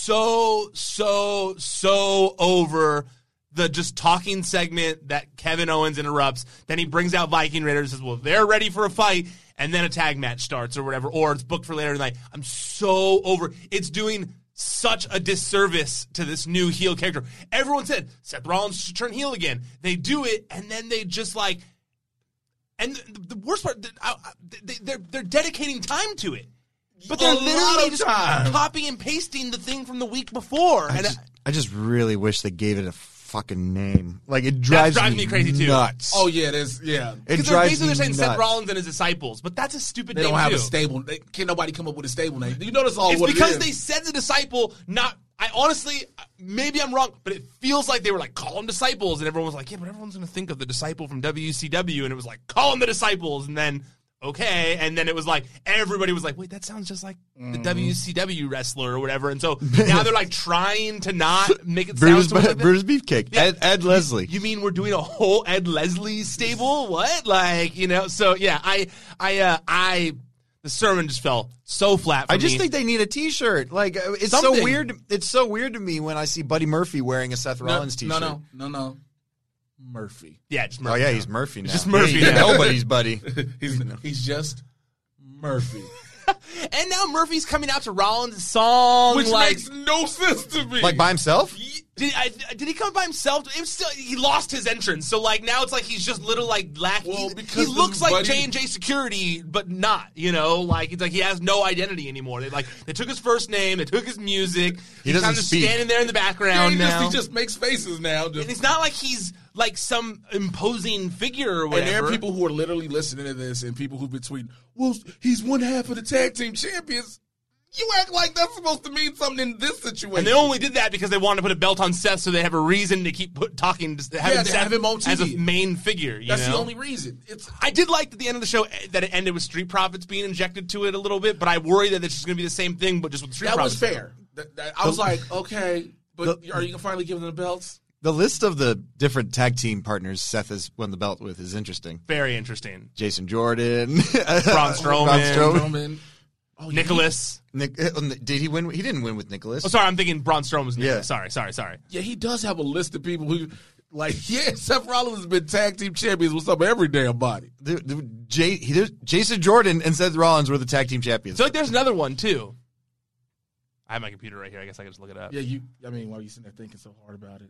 so, so, so over the just talking segment that Kevin Owens interrupts. Then he brings out Viking Raiders and says, well, they're ready for a fight. And then a tag match starts or whatever, or it's booked for later tonight. I'm so over. It's doing such a disservice to this new heel character. Everyone said Seth Rollins should turn heel again. They do it, and then they just like, and the, the worst part, I, I, they, they're they're dedicating time to it, but they're A lot literally of just time. copy and pasting the thing from the week before. I and just, I just really wish they gave it a fucking name. Like it drives, drives me crazy, too. nuts. Oh, yeah, there's, yeah. It because they're drives basically me they're saying nuts. Seth Rollins and his disciples, but that's a stupid They name don't have too. a stable. They, can't nobody come up with a stable name. You know that's all It's what because it is. they said the disciple, not. I honestly, maybe I'm wrong, but it feels like they were like, call them disciples. And everyone was like, yeah, but everyone's going to think of the disciple from W C W. And it was like, call them the disciples. And then, okay. And then it was like, everybody was like, wait, that sounds just like the W C W wrestler or whatever. And so now they're like trying to not make it sound Brutus, so much like that. Brutus Beefcake. Yeah. Ed, Ed Leslie. You mean we're doing a whole Ed Leslie stable? What? Like, you know, so yeah, I, I, uh, I, the sermon just fell so flat for I just me. think they need a T-shirt. Like uh, it's Something. so weird. It's so weird to me when I see Buddy Murphy wearing a Seth no, Rollins T-shirt. no, no, no, no. Murphy. yeah, just Oh Murphy yeah, now. he's Murphy now. Just Murphy Yeah, now. nobody's Buddy. He's, he's just Murphy. And now Murphy's coming out to Rollins' song, Which like, makes no sense to me. Like by himself. did, I, did he come by himself? It was still, he lost his entrance, so like now it's like he's just little like lack. Well, he, because he looks the like buddy- J and J Security, but not. You know, like it's like he has no identity anymore. They like they took his first name, they took his music. He he's doesn't kind of just speak. standing there in the Yeah, background he, just, now. he just makes faces now. Just, and it's not like he's like some imposing figure or whatever. and there are people who are literally listening to this and people who've been tweeting, well, he's one half of the tag team champions. You act like that's supposed to mean something in this situation. And they only did that because they wanted to put a belt on Seth, so they have a reason to keep put, talking, to having Yeah, to Seth have him on as a T V. main figure. You That's know? the only reason. It's I did like at the end of the show eh, that it ended with Street Profits being injected to it a little bit, but I worry that it's just going to be the same thing, but just with Street that was Profits. fair. That- that- I was like, okay, but are you gonna finally give them the belts? The list of the different tag team partners Seth has won the belt with is interesting. Very interesting. Jason Jordan, Braun Strowman. Braun Strowman. Roman. Oh, Nicholas. Nick, did he win? He didn't win with Nicholas. Oh, sorry, I'm thinking Braun Strowman was Nicholas. Yeah. Sorry, sorry, sorry. Yeah, he does have a list of people who, like, yeah, Seth Rollins has been tag team champions with some every damn body. The, the, Jay, he, Jason Jordan and Seth Rollins were the tag team champions. So like, there's another one too. I have my computer right here. I guess I can just look it up. Yeah, you. I mean, why are you sitting there thinking so hard about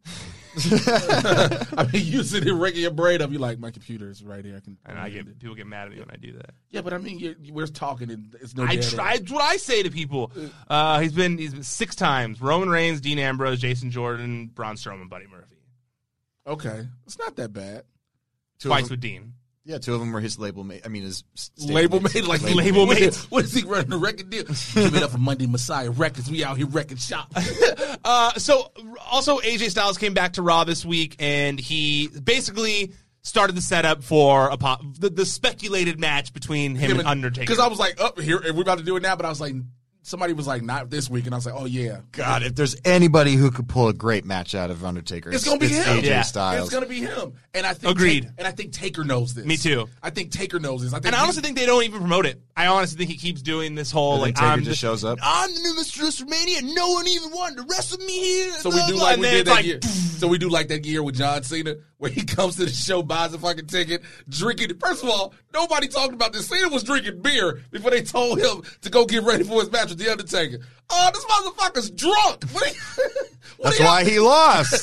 it? I mean, you sitting there raking your brain up. You like, my computer is right here. I can. And I get people get mad at me when I do that. Yeah, but I mean, you're, we're talking and it's no. I dead try. end. That's what I say to people. Uh, he's been he's been six times: Roman Reigns, Dean Ambrose, Jason Jordan, Braun Strowman, Buddy Murphy. Okay, it's not that bad. Two Twice them, with Dean. Yeah, two of them were his label mate. I mean, his label mate, like label, label mate. What is he running a record deal? Give it up for Monday Messiah Records. We out here wrecking shop. uh, so also A J Styles came back to Raw this week, and he basically started the setup for a pop, the, the speculated match between him, him and Undertaker. Because I was like, up oh, here, we're about to do it now, but I was like, somebody was like, not this week, and I was like, oh yeah. God, if there's anybody who could pull a great match out of Undertaker, it's, it's gonna be it's him. A J yeah. Styles. It's gonna be him. And I think agreed. Ta- and I think Taker knows this. Me too. I think Taker knows this. I think and I honestly think they don't even promote it. I honestly think he keeps doing this whole I like Taker I'm just the, shows up. I'm the new Mister WrestleMania. No one even wanted to wrestle me here. So blah, we do blah. like and we then did it's that like, year. So we do like that year with John Cena, where he comes to the show, buys a fucking ticket, drinking. First of all, nobody talked about this. Cena was drinking beer before they told him to go get ready for his match with the Undertaker. Oh, this motherfucker's drunk. What do you, what That's do why he lost.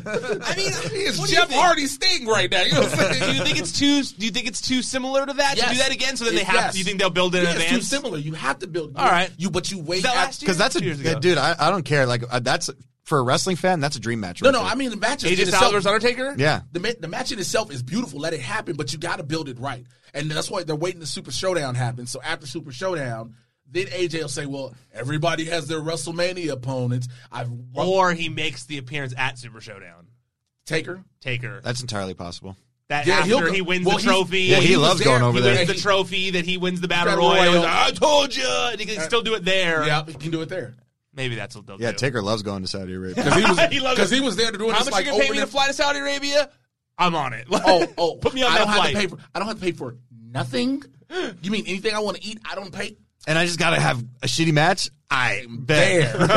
I mean, he is what do Jeff you think? Hardy's Sting right now. You know what I'm saying? Do you think it's too? Do you think it's too similar to that Yes. to do that again? So then they It- have. yes. Do you think they'll build it in Yeah, it's too advance? similar. You have to build. All right. You, but you wait. Was that after- last year? Because that's a Two years ago. yeah, dude. I, I don't care. Like uh, that's for a wrestling fan. That's a dream match. No, right no. there. I mean, the match is A J in Styles itself- versus Undertaker. yeah. The, ma- the match in itself is beautiful. Let it happen, but you got to build it right. And that's why they're waiting the Super Showdown happens. So after Super Showdown, then A J will say, well, everybody has their WrestleMania opponents. I've Or he makes the appearance at Super Showdown. Taker. Taker. That's entirely possible. That Yeah, he'll after go- he wins well, the he's- trophy. Yeah, he he was loves there. going over He there. wins the trophy, that he wins the Battle, Battle Royal. Royal. He's like, I told you. And he can still do it there. Yeah, he can do it there. Maybe that's what they'll Yeah, do. Taker loves going to Saudi Arabia. Because he was, He loves cause it. he was there to do How this much like you gonna pay me opening- to fly to Saudi Arabia? I'm on it. Oh, oh. Put me on I that don't have flight. to pay for, I don't have to pay for nothing? You mean anything I want to eat, I don't pay? And I just got to have a shitty match? I bet. There.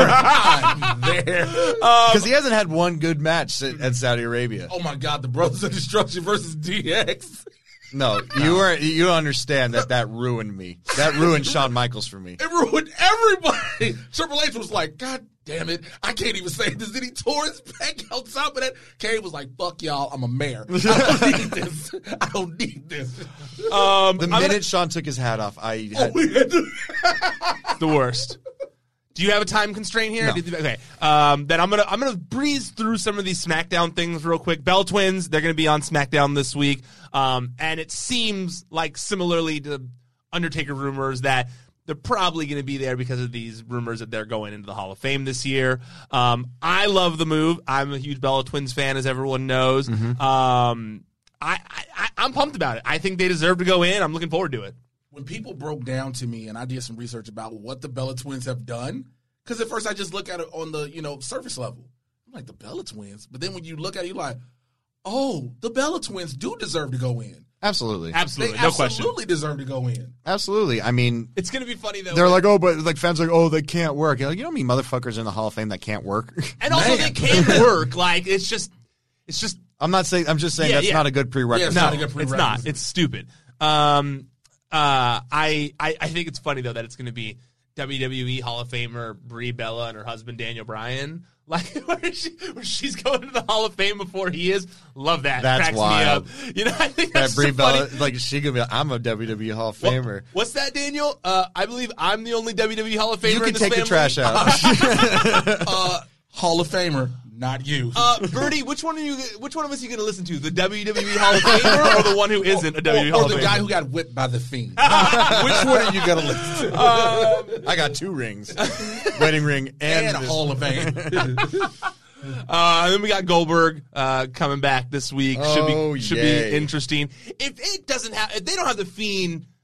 I'm there. Because he hasn't had one good match at, at Saudi Arabia. Oh, my God. The Brothers of Destruction versus D X. No, you are you don't understand that that ruined me. That ruined Shawn Michaels for me. It ruined everybody. Triple H was like, God damn it. I can't even say this. Then he tore his back on top of that. Kane was like, fuck y'all. I'm a mayor. I don't need this. I don't need this. Um, The I'm minute gonna- Shawn took his hat off, I Oh, had, we had to- the worst. Do you have a time constraint here? No. Do you- Okay. Um, then I'm gonna I'm gonna breeze through some of these SmackDown things real quick. Bell Twins, they're gonna be on SmackDown this week, um, and it seems like similarly to Undertaker rumors that they're probably going to be there because of these rumors that they're going into the Hall of Fame this year. Um, I love the move. I'm a huge Bella Twins fan, as everyone knows. Mm-hmm. Um, I, I I'm pumped about it. I think they deserve to go in. I'm looking forward to it. When people broke down to me, and I did some research about what the Bella Twins have done, because at first I just look at it on the, you know, surface level. I'm like, the Bella Twins? But then when you look at it, you're like, oh, the Bella Twins do deserve to go in. absolutely, Absolutely, They no question. absolutely deserve to go in. absolutely. I mean, It's going to be funny though. they're like, oh, but like fans are like, oh, they can't work. You're like, you know how many motherfuckers in the Hall of Fame that can't work? and also Man. they can work. Like it's just, it's just I'm not saying. I'm just saying Yeah, that's yeah. not a good prerequisite. Yeah, it's no, not a good it's prerequisite. not. It's stupid. Um, uh, I, I, I think it's funny though that it's going to be W W E Hall of Famer Brie Bella and her husband Daniel Bryan. Like where, she, where she's going to the Hall of Fame before he is. Love that. That's Cracks wild. me up. You know, I think That that's Brie so Bella, funny. like she could be. Like, I'm a W W E Hall of What- Famer. what's that, Daniel? Uh, I believe I'm the only W W E Hall of Famer. You in can this take the family. trash out. Uh, Hall of Famer, not you. Uh, Bertie, which one are you? Which one of us are you going to listen to? The W W E Hall of Famer or the one who isn't a W W E or, Hall or of the Famer? guy who got whipped by the Fiend. Which one are you going to listen to? I got two rings, wedding ring and, and a this- Hall of Fame. Uh, and then we got Goldberg uh, coming back this week. Should Oh, be should yay. be interesting. If it doesn't have, if they don't have the Fiend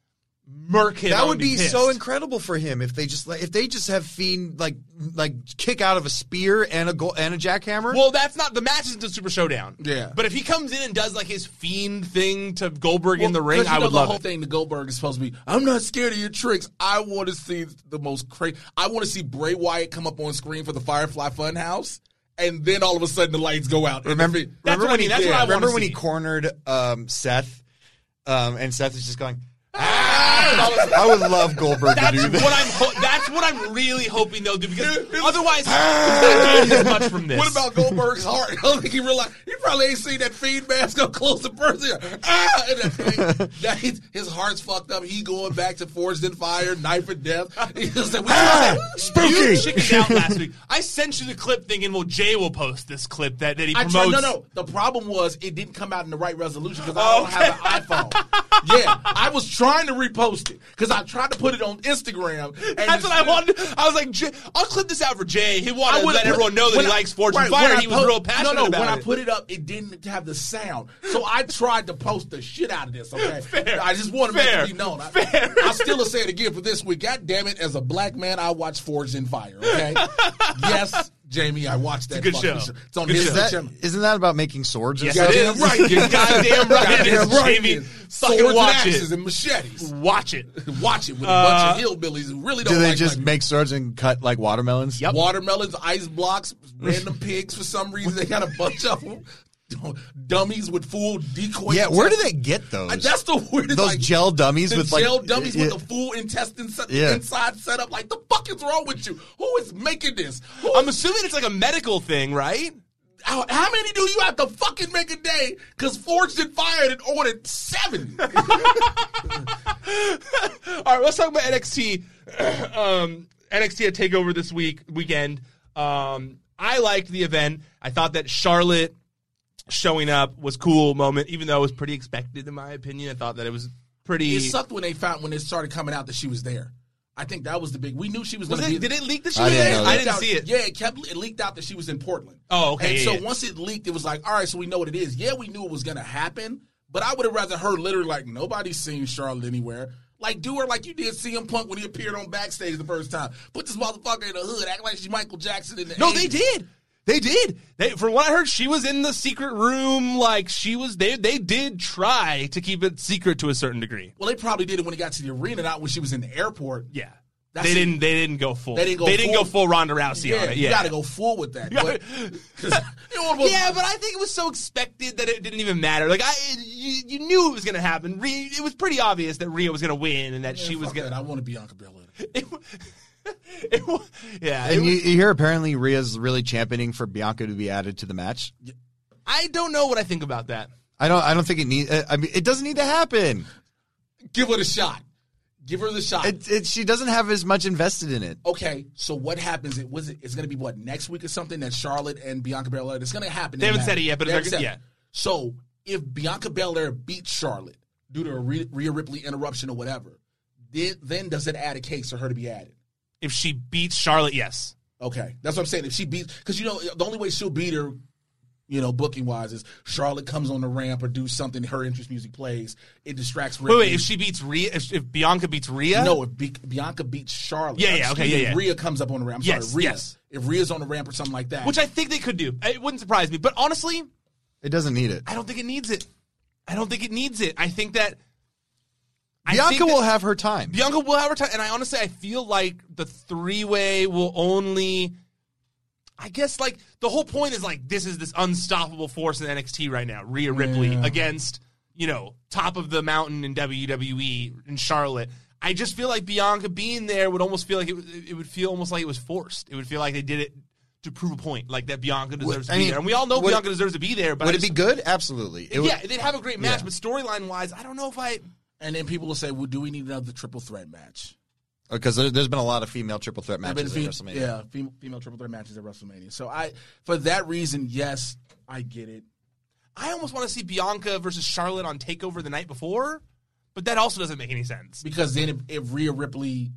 murk him. That I would be pissed. so incredible for him if they just if they just have Fiend like like kick out of a spear and a goal and a jackhammer. Well, that's not the match isn't a Super Showdown. Yeah. But if he comes in and does like his Fiend thing to Goldberg Well, in the ring, 'cause you I know would the love whole it. thing to Goldberg is supposed to be, I'm not scared of your tricks. I want to see the most crazy. I want to see Bray Wyatt come up on screen for the Firefly Funhouse, and then all of a sudden the lights go out. Remember, And That's remember what I when mean. he, That's what I wanna remember when see. he cornered um, Seth, um, and Seth is just going. Ah! I would love Goldberg to That's do that. what I'm. Ho- that's what I'm really hoping they'll do because otherwise, he's not getting as much from this. What about Goldberg's heart? I don't think he realized. He probably ain't seen that Fiend mask up close to person. Ah! And that, that, his, his heart's fucked up. He going back to Forged in Fire, Knife of Death. He just like, Ah! You Spooky. chickened out last week. I sent you the clip thinking, well, Jay will post this clip that, that he I promotes. tried, no, no. The problem was it didn't come out in the right resolution because I don't have an iPhone. Yeah, I was trying to repost it because I tried to put it on Instagram. And That's what I wanted. I was like, Jay, I'll clip this out for Jay. He wanted to would've let put- everyone know that when he I- likes Fortune right, Fire. when I He was po- real passionate No, no. about When it. I put it up, it didn't have the sound, so I tried to post the shit out of this. Okay, Fair. I just want to make Fair. it be known. I, Fair. I'll still say it again for this week. God damn it! As a black man, I watch Forged in Fire. Okay, yes, Jamie, I watched that. It's a good fucking show. It's on Good his show. Is that, channel. isn't that about making swords? and Yes, stuff? it Goddamn is. right it is. Goddamn right it Goddamn is, right Jamie. it is. Fucking Swords watch and axes it. and machetes. Watch it. Watch it with a Uh, bunch of hillbillies who really don't Do they like just black make swords and cut like watermelons? Yep. watermelons, ice blocks, random pigs for some reason. They got a bunch of them. Dummies with full decoy. Yeah, where do intestines. they get those? Uh, That's the weirdest. Those like, gel dummies the with like gel dummies yeah, with the full intestine set, Yeah. inside setup. Like the fuck is wrong with you? Who is making this? Who I'm is- assuming it's like a medical thing, right? how, how many do you have to fucking make a day? Because Forged and Fired and ordered seven. All right, let's talk about N X T. um, N X T had TakeOver this week weekend. Um, I liked the event. I thought that Charlotte showing up was cool moment, even though it was pretty expected in my opinion. I thought that it was pretty. It sucked when they found when it started coming out that she was there. I think that was the big. We knew she was Was going to it, be. did it leak that she I was didn't there? know that. I didn't see it. Yeah, it kept it leaked out that she was in Portland. Oh, okay, And yeah, so yeah. once it leaked, it was like, all right, so we know what it is. Yeah, we knew it was going to happen, but I would have rather her literally like nobody's seen Charlotte anywhere. Like do her like you did C M Punk when he appeared on Backstage the first time. Put this motherfucker in the hood, act like she's Michael Jackson in the. No, they eighties. did. They did. They, from what I heard, she was in the secret room. Like she was. They they did try to keep it secret to a certain degree. Well, they probably did it when he got to the arena, not when she was in the airport. Yeah. That's they it. didn't. They didn't go full. They didn't go They didn't full. go full Ronda Rousey Yeah, on it. you Yeah. got to go full with that. But, 'cause you know what- Yeah, but I think it was so expected that it didn't even matter. Like I, you, you knew it was going to happen. Rhea, it was pretty obvious that Rhea was going to win and that Yeah, she was fuck going. that. I want to Bianca Belair. It, wa- it, wa- yeah, it And you, was- you hear apparently Rhea's really championing for Bianca to be added to the match. I don't know what I think about that. I don't. I don't think it need. I mean, it doesn't need to happen. Give her the shot. Give her the shot. It, it, she doesn't have as much invested in it. Okay, so what happens? It was it, it's going to be what next week or something that Charlotte and Bianca Belair. It's going to happen. They in haven't that- said it yet, but They they're haven't said yeah. it. So if Bianca Belair beats Charlotte due to a Rhea Rhea Ripley interruption or whatever, then, then does it add a case for her to be added? If she beats Charlotte, yes. Okay, that's what I'm saying. If she beats, because you know the only way she'll beat her, you know, booking wise, is Charlotte comes on the ramp or do something. Her entrance music plays. It distracts. Wait, Ripley. wait. If she beats Rhea, if, if Bianca beats Rhea, No, if Bi- Bianca beats Charlotte. Yeah, yeah, okay, Excuse yeah, me, yeah. If Rhea comes up on the ramp. I'm Yes, sorry, Rhea. yes. If Rhea's on the ramp or something like that. which I think they could do. It wouldn't surprise me. But honestly, It doesn't need it. I don't think it needs it. I don't think it needs it. I think that I Bianca think will that have her time. Bianca will have her time, and I honestly I feel like the three way will only. I guess like the whole point is like this is this unstoppable force in N X T right now. Rhea Ripley Yeah. against you know top of the mountain in W W E in Charlotte. I just feel like Bianca being there would almost feel like it, it would feel almost like it was forced. It would feel like they did it to prove a point, like that Bianca deserves I to be mean, there, and we all know would- Bianca deserves to be there. But Would I it be just- good? Absolutely. It would- yeah, they'd have a great match, Yeah. but storyline wise, I don't know if I. and then people will say, "Well, do we need another triple threat match?" Because there, there's been a lot of female triple threat I've matches at been WrestleMania. Yeah, female, female triple threat matches at WrestleMania. So I, for that reason, yes, I get it. I almost want to see Bianca versus Charlotte on TakeOver the night before, but that also doesn't make any sense. Because then if, if Rhea Ripley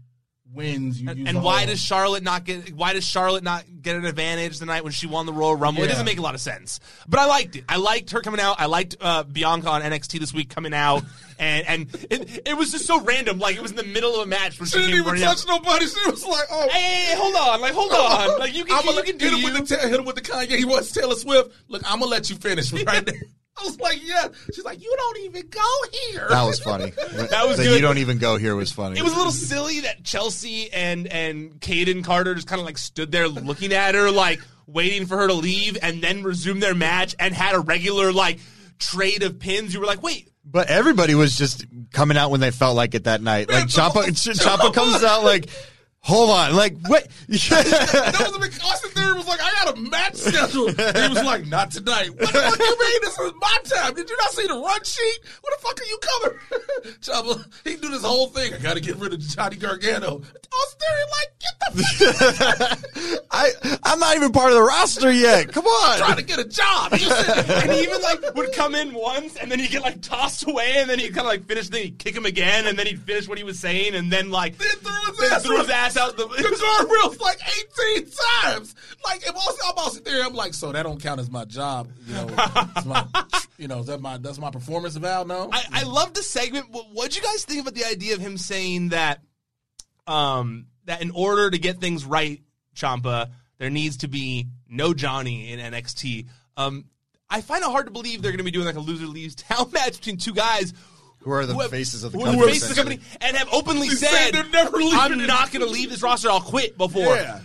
wins. You and use and the why whole- does Charlotte not get? Why does Charlotte not get an advantage tonight when she won the Royal Rumble? It Yeah. doesn't make a lot of sense. But I liked it. I liked her coming out. I liked uh, Bianca on N X T this week coming out, and and it, it was just so random. Like it was in the middle of a match when She she didn't came even running touch out. nobody. She was like, oh. Hey, hey, hey, hold on. Like hold on. Like you can, I'ma you let- can do hit him you. with the ta- hit him with the Kanye. He wants Taylor Swift. Look, I'm gonna let you finish right there. I was like, yeah. She's like, you don't even go here. That was funny. That was that good. You don't even go here was funny. It was a little silly that Chelsea and and Kaden Carter just kind of like stood there looking at her, like waiting for her to leave, and then resume their match and had a regular like trade of pins. You were like, wait. But everybody was just coming out when they felt like it that night. Like Ciampa, Ciampa comes out like, hold on, like what? That was a big Austin Theory was like, I got a match schedule. He was like, not tonight. What the fuck you mean? This is my time. Did you not see the run sheet? What the fuck are you covering? Ciampa, he do this whole thing. I got to get rid of Johnny Gargano. Austin Theory like, get the fuck I I'm not even part of the roster yet. Come on, trying to get a job. You said- And he even like would come in once, and then he'd get like tossed away, and then he'd kind of like finish. Then he'd kick him again, and then he'd finish what he was saying, and then like Then threw his then ass threw his out. ass out the. the guardrails like eighteen times. Like if Austin, I'm Austin Theory, I'm like, so that don't count as my job. You know, it's my, you know, is that my that's my performance eval? No, I, I love the segment. What what'd you guys think about the idea of him saying that, um, that in order to get things right, Ciampa, there needs to be no Johnny in N X T. Um, I find it hard to believe they're going to be doing like a loser leaves town match between two guys who are the who have- faces of the who are company. the faces of the company and have openly They said, said they're never leaving "I'm it." not going to leave this roster. I'll quit." Before, yeah.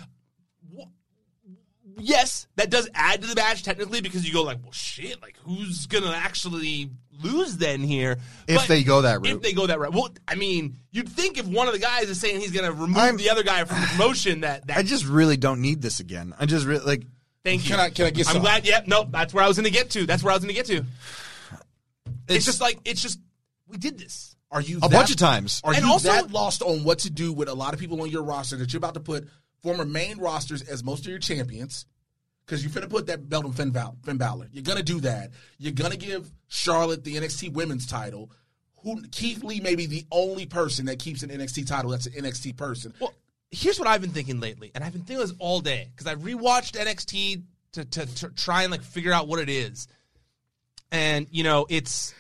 yes, that does add to the match technically because you go like, well, shit, like who's gonna actually lose then here? If But they go that route. If they go that route, well, I mean, you'd think if one of the guys is saying he's gonna remove I'm- the other guy from the promotion, that that I just really don't need this again. I just really like. thank you. Can I can I get I'm some? glad. Yep. No, that's where I was gonna get to. That's where I was gonna get to. It's, It's just like it's just we did this. Are you A that- bunch of times. Are And you also- that lost on what to do with a lot of people on your roster that you're about to put former main rosters as most of your champions? Because you're finna put that belt on Finn, Bal- Finn Balor. You're gonna do that. You're gonna give Charlotte the N X T Women's title. Who Keith Lee may be the only person that keeps an N X T title that's an N X T person. Well, here's what I've been thinking lately, and I've been thinking this all day because I've rewatched N X T to, to to try and like figure out what it is, and you know, it's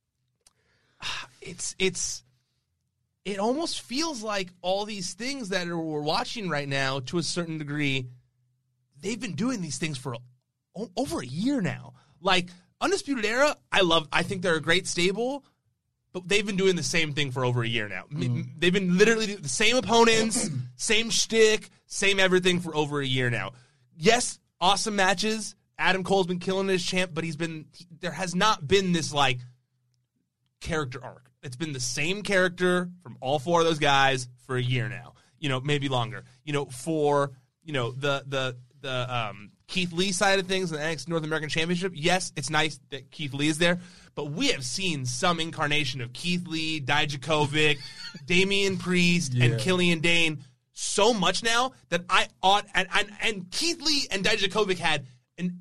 it's it's it almost feels like all these things that are, we're watching right now, to a certain degree, they've been doing these things for o- over a year now. Like Undisputed Era, I love. I think they're a great stable. But they've been doing the same thing for over a year now. Mm. They've been literally the same opponents, same shtick, same everything for over a year now. Yes, awesome matches. Adam Cole's been killing his champ, but he's been he, there has not been this like character arc. It's been the same character from all four of those guys for a year now. You know, maybe longer. You know, for you know the the the um, Keith Lee side of things, the N X T North American Championship. Yes, it's nice that Keith Lee is there. But we have seen some incarnation of Keith Lee, Dijakovic, Damian Priest, Yeah. and Killian Dane so much now that I ought and, and, and Keith Lee and Dijakovic had an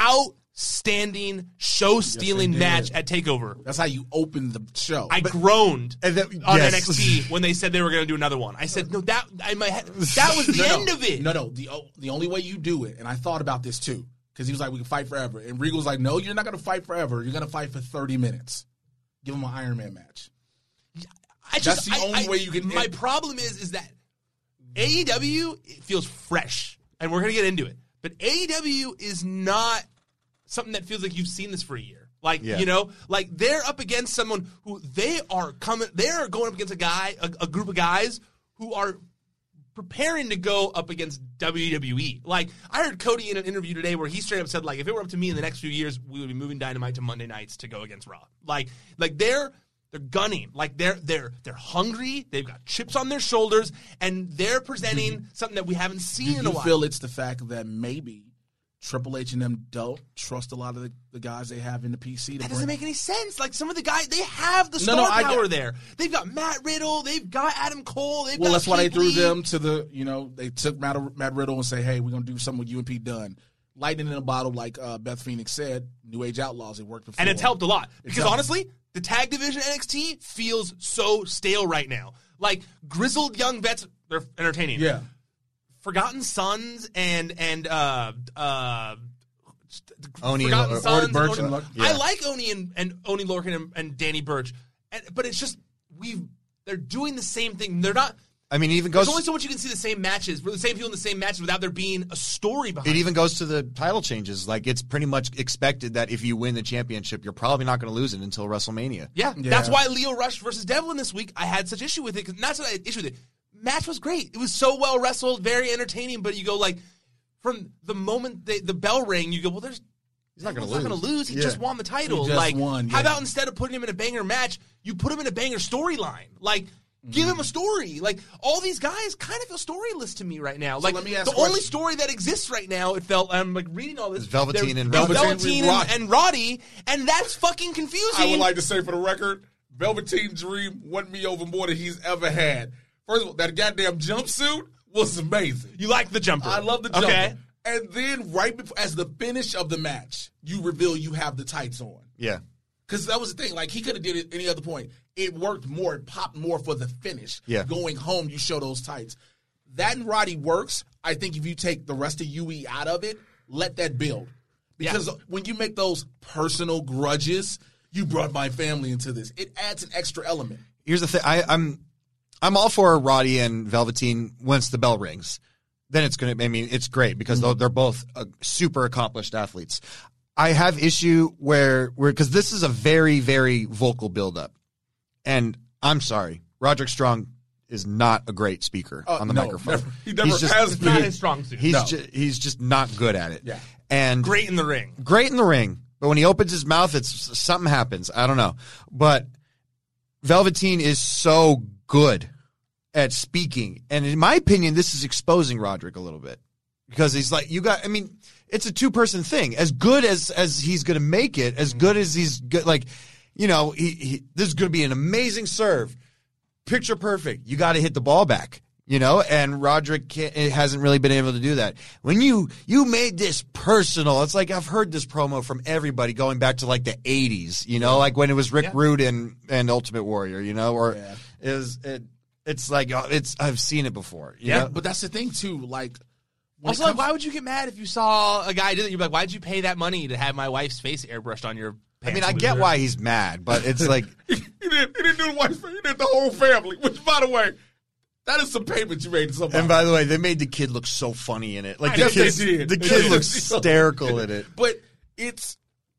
outstanding show-stealing Yes, they match did. at TakeOver. That's how you open the show. I groaned And that- on yes. N X T when they said they were going to do another one. I said, no, that I my head, that was the no, end no, of it. No, no. The o- the only way you do it, and I thought about this too, because he was like, we can fight forever. And Regal was like, no, you're not going to fight forever. You're going to fight for thirty minutes. Give him an Iron Man match. I just, That's the I- only I- way you can- My problem is, is that A E W it feels fresh, and we're gonna get into it. But A E W is not something that feels like you've seen this for a year. Like Yeah. you know, like they're up against someone who they are coming. They are going up against a guy, a, a group of guys who are preparing to go up against W W E. Like I heard Cody in an interview today where he straight up said, like, if it were up to me in the next few years, we would be moving Dynamite to Monday nights to go against Raw. Like, like they're they're gunning. Like they're they're they're hungry. They've got chips on their shoulders, and they're presenting something that we haven't seen Do in a you while. feel it's the fact that maybe Triple H and them don't trust a lot of the, the guys they have in the P C? To That bring? doesn't make any sense. Like some of the guys, they have the No, star no, I power get- there. They've got Matt Riddle. They've got Adam Cole. They've Well, got that's why they Keith threw Lee. them to the, you know, they took Matt, Matt Riddle and say, hey, we're going to do something with you and Pete Dunne. Lightning in a bottle, like uh, Beth Phoenix said, New Age Outlaws, it worked before. And it's helped a lot. It's Because helped. honestly, the tag division N X T feels so stale right now. Like, grizzled young vets, they're entertaining. Yeah. Forgotten Sons and, and uh, uh, Oni Forgotten Lo- Sons. Birch and and Oni- Lorcan. Yeah. I like Oni and, and Oni Lorcan and, and Danny Birch. And, but it's just, we've, they're doing the same thing. They're not, I mean, it even goes. there's only so much you can see the same matches, the same people in the same matches without there being a story behind It it. even goes to the title changes. Like, it's pretty much expected that if you win the championship, you're probably not going to lose it until WrestleMania. Yeah, Yeah. that's why Leo Rush versus Devlin this week, I had such issue with it. Cause not that I had issue with it. Match was great. It was so well wrestled, very entertaining. But you go like, from the moment they, the bell rang, you go, well, there's He's not going to he's lose. not going to lose. He Yeah. just won the title. He just like, won, how yeah. about instead of putting him in a banger match, you put him in a banger storyline? Like, give him a story. Like, all these guys kind of feel storyless to me right now. Like, let me ask the a question. only story that exists right now, it felt, I'm like reading all this. Is Velveteen there- and there's Roddy. Velveteen and, and Roddy, and that's fucking confusing. I would like to say for the record, Velveteen Dream won me over more than he's ever had. First of all, that goddamn jumpsuit was amazing. You like the jumper. I love the jumper. Okay. And then right before, as the finish of the match, you reveal you have the tights on. Yeah. Because that was the thing. Like, he could have did it any other point. It worked more. It popped more for the finish. Yeah. Going home, you show those tights. That and Roddy works. I think if you take the rest of U E out of it, let that build. Because Yeah. when you make those personal grudges, you brought my family into this. It adds an extra element. Here's the thing. I, I'm I'm all for Roddy and Velveteen once the bell rings. Then it's going to, I mean, it's great because Mm-hmm. they're both uh, super accomplished athletes. I have issue where, where, because this is a very, very vocal buildup. And I'm sorry, Roderick Strong is not a great speaker Uh, on the no, microphone. never. He never He's just, has It's not been. his strong suit. He's, No. ju- he's just not good at it. Yeah. And Great in the ring. great in the ring, but when he opens his mouth, it's something happens. I don't know. But Velveteen is so good at speaking. And in my opinion, this is exposing Roderick a little bit. Because he's like, you got, I mean, it's a two person thing. As good as, as he's going to make it, as good as he's good, like, you know, he, he this is going to be an amazing serve. Picture perfect. You got to hit the ball back, you know, and Roderick can't, it hasn't really been able to do that. When you, you made this personal, it's like I've heard this promo from everybody going back to like the eighties, you know, like when it was Rick Yeah. Rude and, and Ultimate Warrior, you know, or Yeah. is it, it's like, oh, it's, I've seen it before. You Yeah, know? but that's the thing, too. Like, when Also, it like, comes- why would you get mad if you saw a guy do that? You'd be like, why'd you pay that money to have my wife's face airbrushed on your I pants? mean, I get why he's mad, but it's like, he, didn't, he didn't do the wife, he did the whole family. Which, by the way, that is some payment you made to somebody. and by the way, they made the kid look so funny in it. Like, I the guess they kid, did. the They kid did. looks hysterical in it. But it's,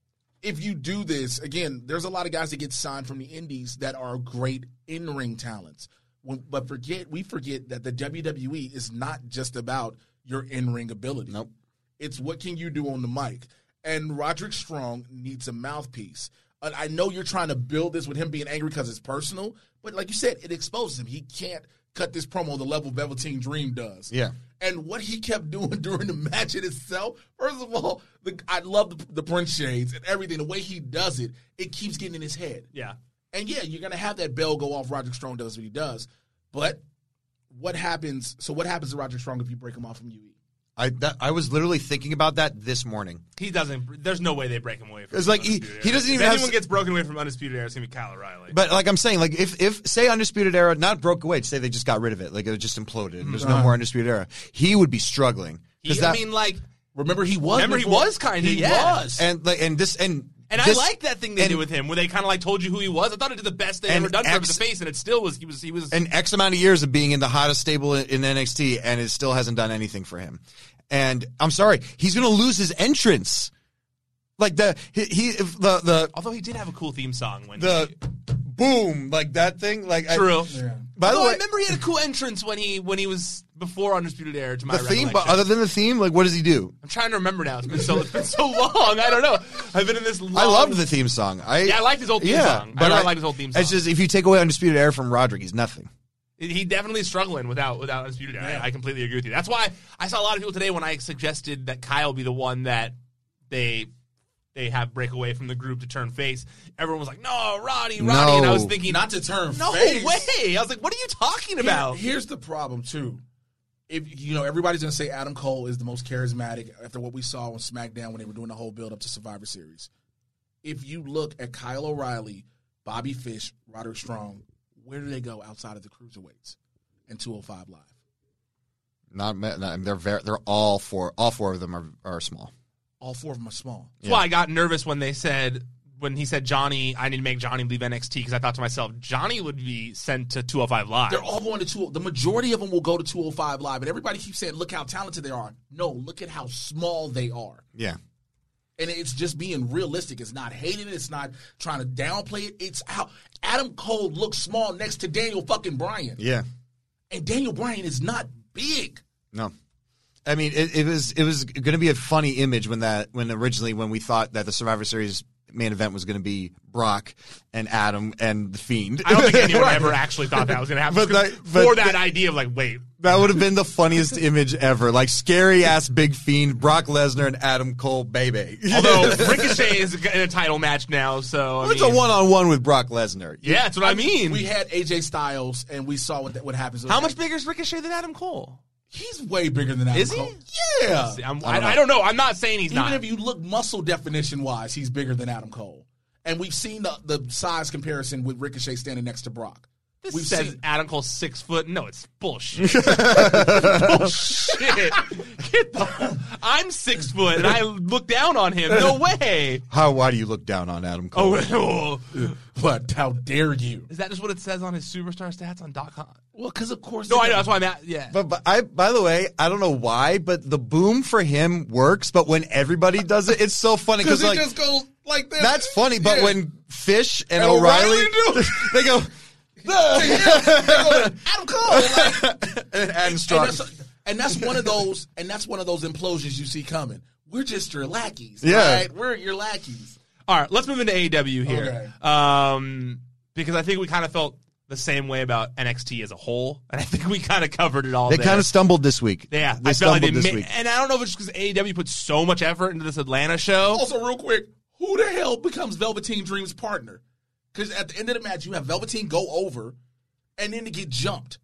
if you do this, again, there's a lot of guys that get signed from the indies that are great in-ring talents. When, but forget, we forget that the W W E is not just about your in-ring ability. Nope. It's what can you do on the mic. And Roderick Strong needs a mouthpiece. And I know you're trying to build this with him being angry because it's personal, but like you said, it exposes him. He can't cut this promo the level Velveteen Dream does. Yeah. And what he kept doing during the match in itself, first of all, the, I love the, the Prince shades and everything. The way he does it, it keeps getting in his head. Yeah. And yeah, you're going to have that bell go off. Roderick Strong does what he does. But what happens? So what happens to Roderick Strong if you break him off from U E? I that, I was literally thinking about that this morning. He doesn't. There's no way they break him away from It's like he- Undisputed he Era. doesn't even If have anyone s- gets broken away from Undisputed Era, it's going to be Kyle O'Reilly. But like I'm saying, like if if say Undisputed Era not broke away, say they just got rid of it, like it just imploded. and There's no more Undisputed Era. He would be struggling. 'Cause He, that- I mean, like, Remember, he was. remember he before- was kind of, He yeah. was. and like and this and And this, I liked that thing they and- did with him, where they kind of like told you who he was. I thought it did the best they And ever done for him X- as a face, and it still was. He was. He was. an X amount of years of being in the hottest stable in, in N X T, and it still hasn't done anything for him. And I'm sorry, he's going to lose his entrance. Like the he, he the the although he did have a cool theme song when the he, boom like that thing like I- true. by the Although way, I remember he had a cool entrance when he when he was before Undisputed Era. To my the theme, but recollection. other than the theme, like what does he do? I'm trying to remember now. It's been so it's been so long. I don't know. I've been in this. Long, I loved the theme song. I Yeah, I liked his old theme yeah, song. I but really liked his old theme song. It's just if you take away Undisputed Era from Roderick, he's nothing. He definitely is struggling without without Undisputed Era. I, I completely agree with you. That's why I saw a lot of people today when I suggested that Kyle be the one that they they have break away from the group to turn face. Everyone was like, "No, Roddy, Roddy," No. and I was thinking, Not to turn "No face. way!" I was like, "What are you talking Here- about?" here's the problem too. If you know, everybody's gonna say Adam Cole is the most charismatic after what we saw on SmackDown when they were doing the whole build up to Survivor Series. If you look at Kyle O'Reilly, Bobby Fish, Roderick Strong, where do they go outside of the cruiserweights and two oh five Live? Not, not they're very, they're all four. All four of them are, are small. All four of them are small. That's yeah. why I got nervous when they said when he said Johnny. I need to make Johnny leave N X T because I thought to myself Johnny would be sent to two oh five Live. They're all going to two. The majority of them will go to two oh five Live, and everybody keeps saying, "Look how talented they are." No, look at how small they are. Yeah. And it's just being realistic. It's not hating it. It's not trying to downplay it. It's how Adam Cole looks small next to Daniel fucking Bryan. Yeah. And Daniel Bryan is not big. No. I mean, it, it was it was going to be a funny image when that when originally when we thought that the Survivor Series main event was going to be Brock and Adam and The Fiend. I don't think anyone right. ever actually thought that was going to happen. But that, but for that, that idea of like, wait. That would have been the funniest image ever. Like scary-ass Big Fiend, Brock Lesnar, and Adam Cole, baby. Although Ricochet is in a title match now, so I It's mean, a one-on-one with Brock Lesnar. Yeah, that's what I, I mean. We had A J Styles, and we saw what that, what happens. How much bigger is Ricochet than Adam Cole? He's way bigger than Adam is Cole. Is he? Yeah. See, I'm, I, don't I don't know. I'm not saying he's Even not. Even if you look muscle definition-wise, he's bigger than Adam Cole. And we've seen the, the size comparison with Ricochet standing next to Brock. This We've says seen Adam Cole's six foot. No, it's bullshit. bullshit. Get the, I'm six foot and I look down on him. No way. How? Why do you look down on Adam Cole? Oh, but how dare you? Is that just what it says on his superstar stats on .com? Well, because of course. No, I know. That's why I'm at. Yeah. But, but I. By the way, I don't know why, but the boom for him works. But when everybody does it, it's so funny because he like just goes like this. That's funny. But yeah. when Fish and, and O'Reilly, O'Reilly do, they go. Adam Cole, like, and, and, strong. And, that's, and that's one of those, and that's one of those implosions you see coming. We're just your lackeys, yeah. right? We're your lackeys. All right, let's move into A E W here, okay. um, because I think we kind of felt the same way about N X T as a whole, and I think we kind of covered it all. They there. kind of stumbled this week. Yeah, they I felt like they this ma- week, and I don't know if it's just because A E W put so much effort into this Atlanta show. Also, real quick, who the hell becomes Velveteen Dream's partner? Because at the end of the match, you have Velveteen go over. And then to get jumped.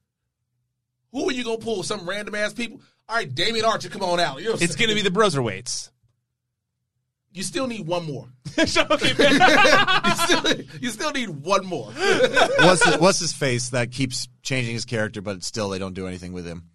Who are you going to pull? Some random ass people? All right, Damian Archer, come on out. You're it's going to be the Broserweights. You still need one more. okay, you, still, you still need one more. what's, the, what's his face that keeps changing his character, but still they don't do anything with him?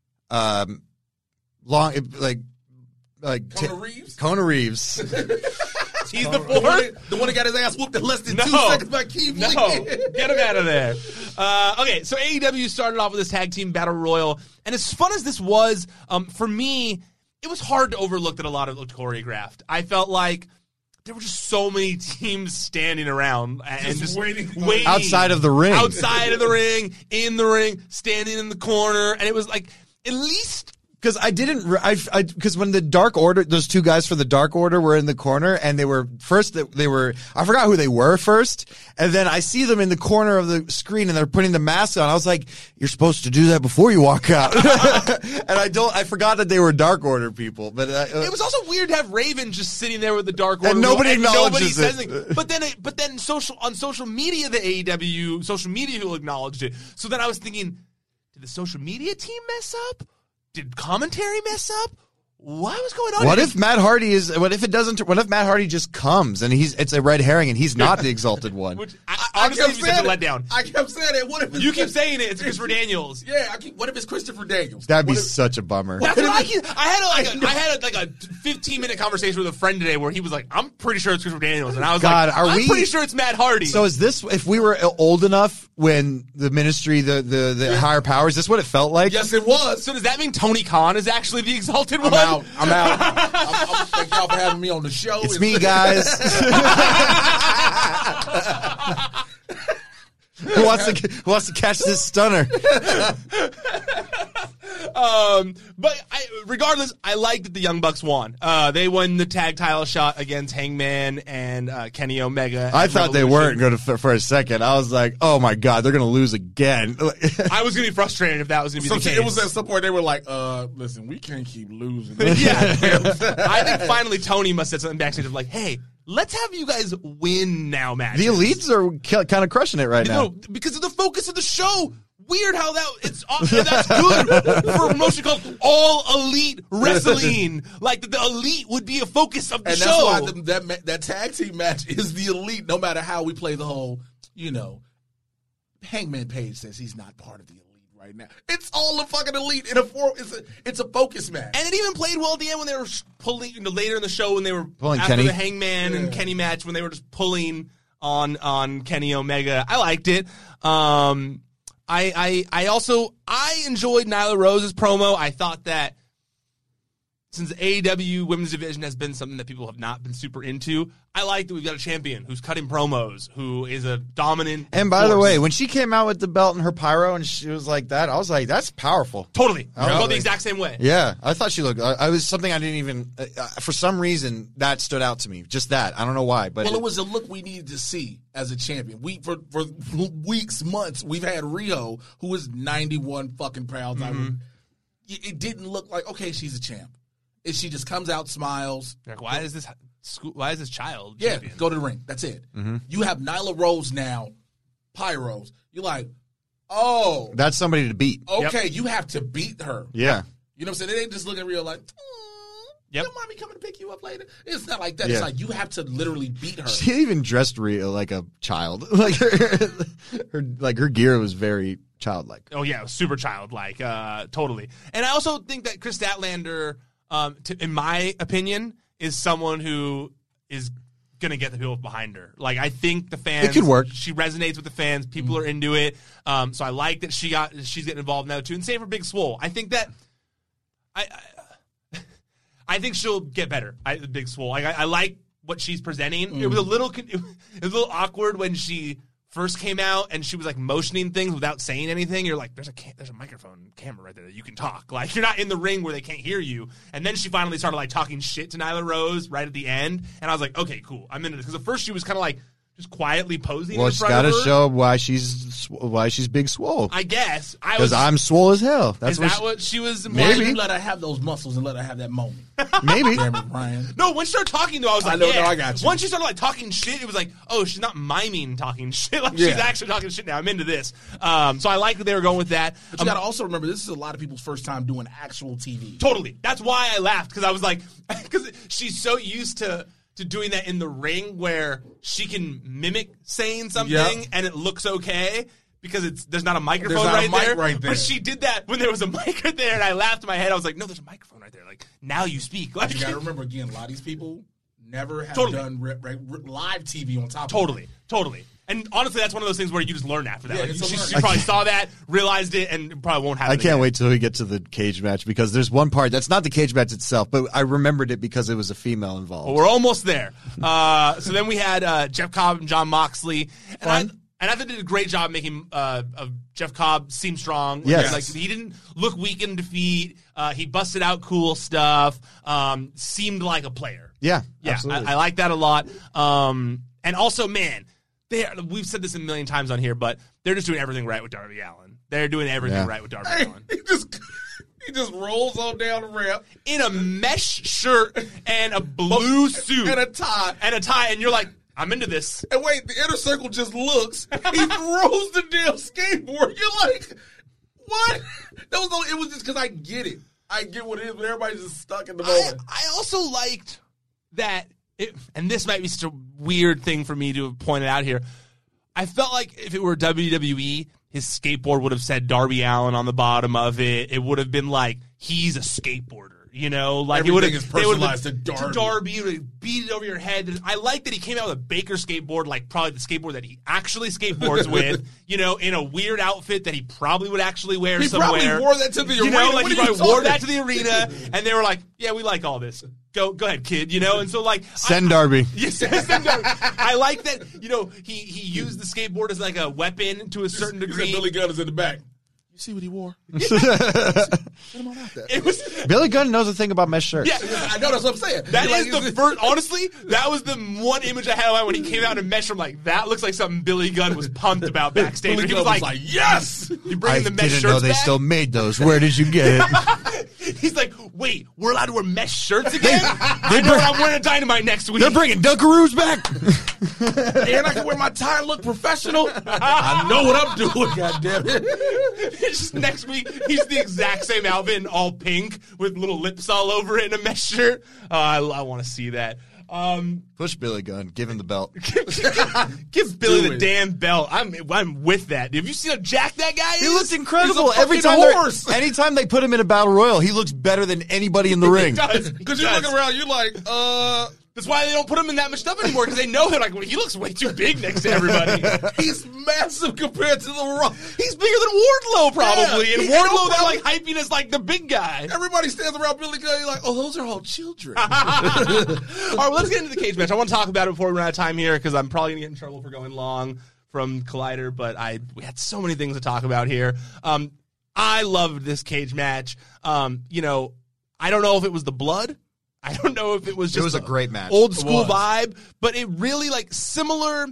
Um, long like like Kona Reeves. Kona Reeves. He's the fourth? The one that got his ass whooped in less than no. two seconds by Keith Lee. No, get him out of there. Uh, okay, so A E W started off with this tag team battle royal, and as fun as this was, um, for me, it was hard to overlook that a lot of it looked choreographed. I felt like there were just so many teams standing around and just, just waiting, waiting outside of the ring, outside of the ring, in the ring, standing in the corner, and it was like at least. Because I didn't, I, I, because when the Dark Order, those two guys for the Dark Order were in the corner, and they were first, they were, I forgot who they were first, and then I see them in the corner of the screen, and they're putting the mask on. I was like, "You're supposed to do that before you walk out." And I don't, I forgot that they were Dark Order people. But uh, it was also weird to have Raven just sitting there with the Dark Order, and nobody and acknowledges nobody it. Says anything. But then, it, but then, social on social media, the A E W social media who acknowledged it. So then I was thinking, did the social media team mess up? Did commentary mess up? What was going on? What if Matt Hardy is? What if it doesn't? What if Matt Hardy just comes and he's it's a red herring and he's not the exalted one? Which, I, honestly, it's such a letdown. I kept saying it. What if it's you keep saying it? It's Christopher Daniels. Yeah, I keep, what if it's Christopher Daniels? That'd be what if, such a bummer. That's what I, keep, I had a, like a, I had a, like a fifteen minute conversation with a friend today where he was like, "I'm pretty sure it's Christopher Daniels," and I was God, like, are "I'm we, pretty sure it's Matt Hardy." So is this if we were old enough when the ministry, the the, the yeah. higher powers? Is this what it felt like? Yes, it was. So does that mean Tony Khan is actually the exalted I'm one? Out. I'm out. I'm, I'm, thank y'all for having me on the show. It's, it's me, guys. who wants to Who wants to catch this stunner? Um, but I, regardless, I like that the Young Bucks won. Uh, they won the tag title shot against Hangman and uh, Kenny Omega. I thought Revolution. They weren't going to for, for a second. I was like, oh my God, they're going to lose again. I was going to be frustrated if that was going to be so the case. It was at some point they were like, uh, listen, we can't keep losing. Yeah. I think finally Tony must have said something backstage of like, hey, let's have you guys win now, matches. The Elites are kind of crushing it right you now. Know, because of the focus of the show. Weird how that it's that's good for a promotion called All Elite Wrestling. Like the, the Elite would be a focus of the and show. And that's why the, that that tag team match is the Elite. No matter how we play the whole, you know, Hangman Page says he's not part of the elite right now. It's all the fucking elite in a four. It's a it's a focus match. And it even played well at the end when they were pulling, you know, later in the show when they were Pulling after Kenny. the Hangman and Kenny match when they were just pulling on on Kenny Omega. I liked it. Um, I I I also I enjoyed Nyla Rose's promo. I thought that since the A E W women's division has been something that people have not been super into, I like that we've got a champion who's cutting promos, who is a dominant And by force. the way, when she came out with the belt and her pyro and she was like that, I was like, that's powerful. Totally. I I was felt the like- exact same way. Yeah, I thought she looked. I, I was something I didn't even. Uh, uh, for some reason, that stood out to me. Just that. I don't know why, but well, it, it was a look we needed to see as a champion. We for for weeks, months, we've had Rio, who was ninety-one fucking pounds. I would, it it didn't look like okay, she's a champ. If she just comes out, smiles. Like, why is this school? Why is this child? Yeah, champion? go to the ring. That's it. You have Nyla Rose now, pyros. You're like, oh, that's somebody to beat. okay, you have to beat her. Yeah. You know what I'm saying? It ain't just looking real like, oh, Yep. your mommy coming to pick you up later. It's not like that. Yeah. It's like you have to literally beat her. She even dressed Rhea like a child. Like her, her, like her gear was very childlike. Oh yeah, super childlike, uh, totally. And I also think that Chris Statlander, um, to, in my opinion, is someone who is gonna get the people behind her. Like I think the fans, It could work. She resonates with the fans. People are into it. Um, so I like that she got she's getting involved now too. And same for Big Swole. I think that I. I I think she'll get better. I, Big Swole. Like, I, I like what she's presenting. It was a little, it was a little awkward when she first came out and she was like motioning things without saying anything. You're like, there's a ca- there's a microphone camera right there that you can talk. Like you're not in the ring where they can't hear you. And then she finally started like talking shit to Nyla Rose right at the end, and I was like, okay, cool, I'm into this. Because at first she was kind of like just quietly posing. Well, in she's front got to of her. show why she's why she's big swole. I guess I Because was. I'm swole as hell. That's is what that she- what she was? Why Maybe. you let her have those muscles and let her have that moment? maybe. Damn it, Ryan. No, when she started talking, though, I was I like, know, yeah. no, I got you. Once she started like talking shit, it was like, oh, she's not miming talking shit. Like she's Yeah. actually talking shit now. I'm into this. Um, so I like that they were going with that. But you Um, got to also remember, this is a lot of people's first time doing actual T V. Totally. That's why I laughed, because I was like, because she's so used to to doing that in the ring where she can mimic saying something Yep. and it looks okay. Because it's there's not a microphone There's not a right, mic there, right there. but she did that when there was a mic right there, and I laughed in my head. I was like, "No, there's a microphone right there. Like now you speak." Like You got to remember, again, a lot of these people never have Totally. done re- re- re- live T V on top of Totally, it. totally. And honestly, that's one of those things where you just learn after that. Yeah, Like, it's a she, learn. she probably saw that, realized it, and probably won't have I it can't again. wait till we get to the cage match because there's one part that's not the cage match itself, but I remembered it because it was a female involved. Well, we're almost there. Uh, so then we had uh, Jeff Cobb and John Moxley. And I, and I thought they did a great job making uh, of Jeff Cobb seem strong. Yes. Like, he didn't look weak in defeat. Uh, he busted out cool stuff. Um, seemed like a player. yeah, Yeah, absolutely. I, I like that a lot. Um, and also, man, they are, we've said this a million times on here, but they're just doing everything right with Darby Allin. They're doing everything Yeah. right with Darby Hey, Allin. he just he just rolls on down the ramp In a mesh shirt and a blue suit. and a tie. and a tie, and you're like, I'm into this. And wait, the inner circle just looks. He throws the damn skateboard. You're like, what? That was only, it was just because I get it. I get what it is, but everybody's just stuck in the I, moment. I also liked that, it, and this might be such a weird thing for me to have pointed out here. I felt like if it were W W E, his skateboard would have said Darby Allin on the bottom of it. It would have been like, he's a skateboarder. You know, like it would have Everything is personalized to Darby. Darby, you would beat it over your head. I like that he came out with a Baker skateboard, like probably the skateboard that he actually skateboards with. You know, in a weird outfit that he probably would actually wear He somewhere. probably wore that to the you arena. know, like What he are you probably wore talking- that to the arena, and they were like, "Yeah, we like all this. Go, go ahead, kid." You know, and so like Send I, Darby. Yes, send Darby. I like that. You know, he he used the skateboard as like a weapon to a certain He said degree. Billy Gunn is in the back. You see what he wore? It was. Billy Gunn knows a thing about mesh shirts. Yeah, I know that's what I'm saying. that You're is like, the first. Honestly, that was the one image I had in mind when he came out in mesh. I'm like, that looks like something Billy Gunn was pumped about backstage. Billy he Gunn was was like, like, yes! "You I bringing the mesh didn't shirts know they back?" still made those. Where did you get it? He's like, "Wait, we're allowed to wear mesh shirts again? I know what I'm wearing at Dynamite next week." They're bringing Dunkaroos back. And I can wear my tie and look professional. I know what I'm doing, goddammit. It's just next week, he's the exact same outfit in all pink with little lips all over it in a mesh shirt. Uh, I, I want to see that. Um, Push Billy Gunn. Give him the belt. give Billy Do the it. damn belt. I'm I'm with that. Have you seen how jacked that guy is? He looks incredible. He's a Every fucking time they're- horse. anytime they put him in a battle royal, he looks better than anybody in the ring. does. Because you're looking around, you're like, uh, That's why they don't put him in that much stuff anymore, because they know that like well, he looks way too big next to everybody. he's massive compared to the Rock. He's bigger than Wardlow probably, Yeah, and he- Wardlow and they're nobody- like hyping as like the big guy. Everybody stands around Billy Gunn, you're like, oh, those are all children. All right, well, let's get into the cage match. I want to talk about it before we run out of time here, because I'm probably gonna get in trouble for going long from Collider, but I we had so many things to talk about here. Um, I loved this cage match. Um, you know, I don't know if it was the blood. I don't know if it was just was a great match. old It school was. vibe, but it really like similar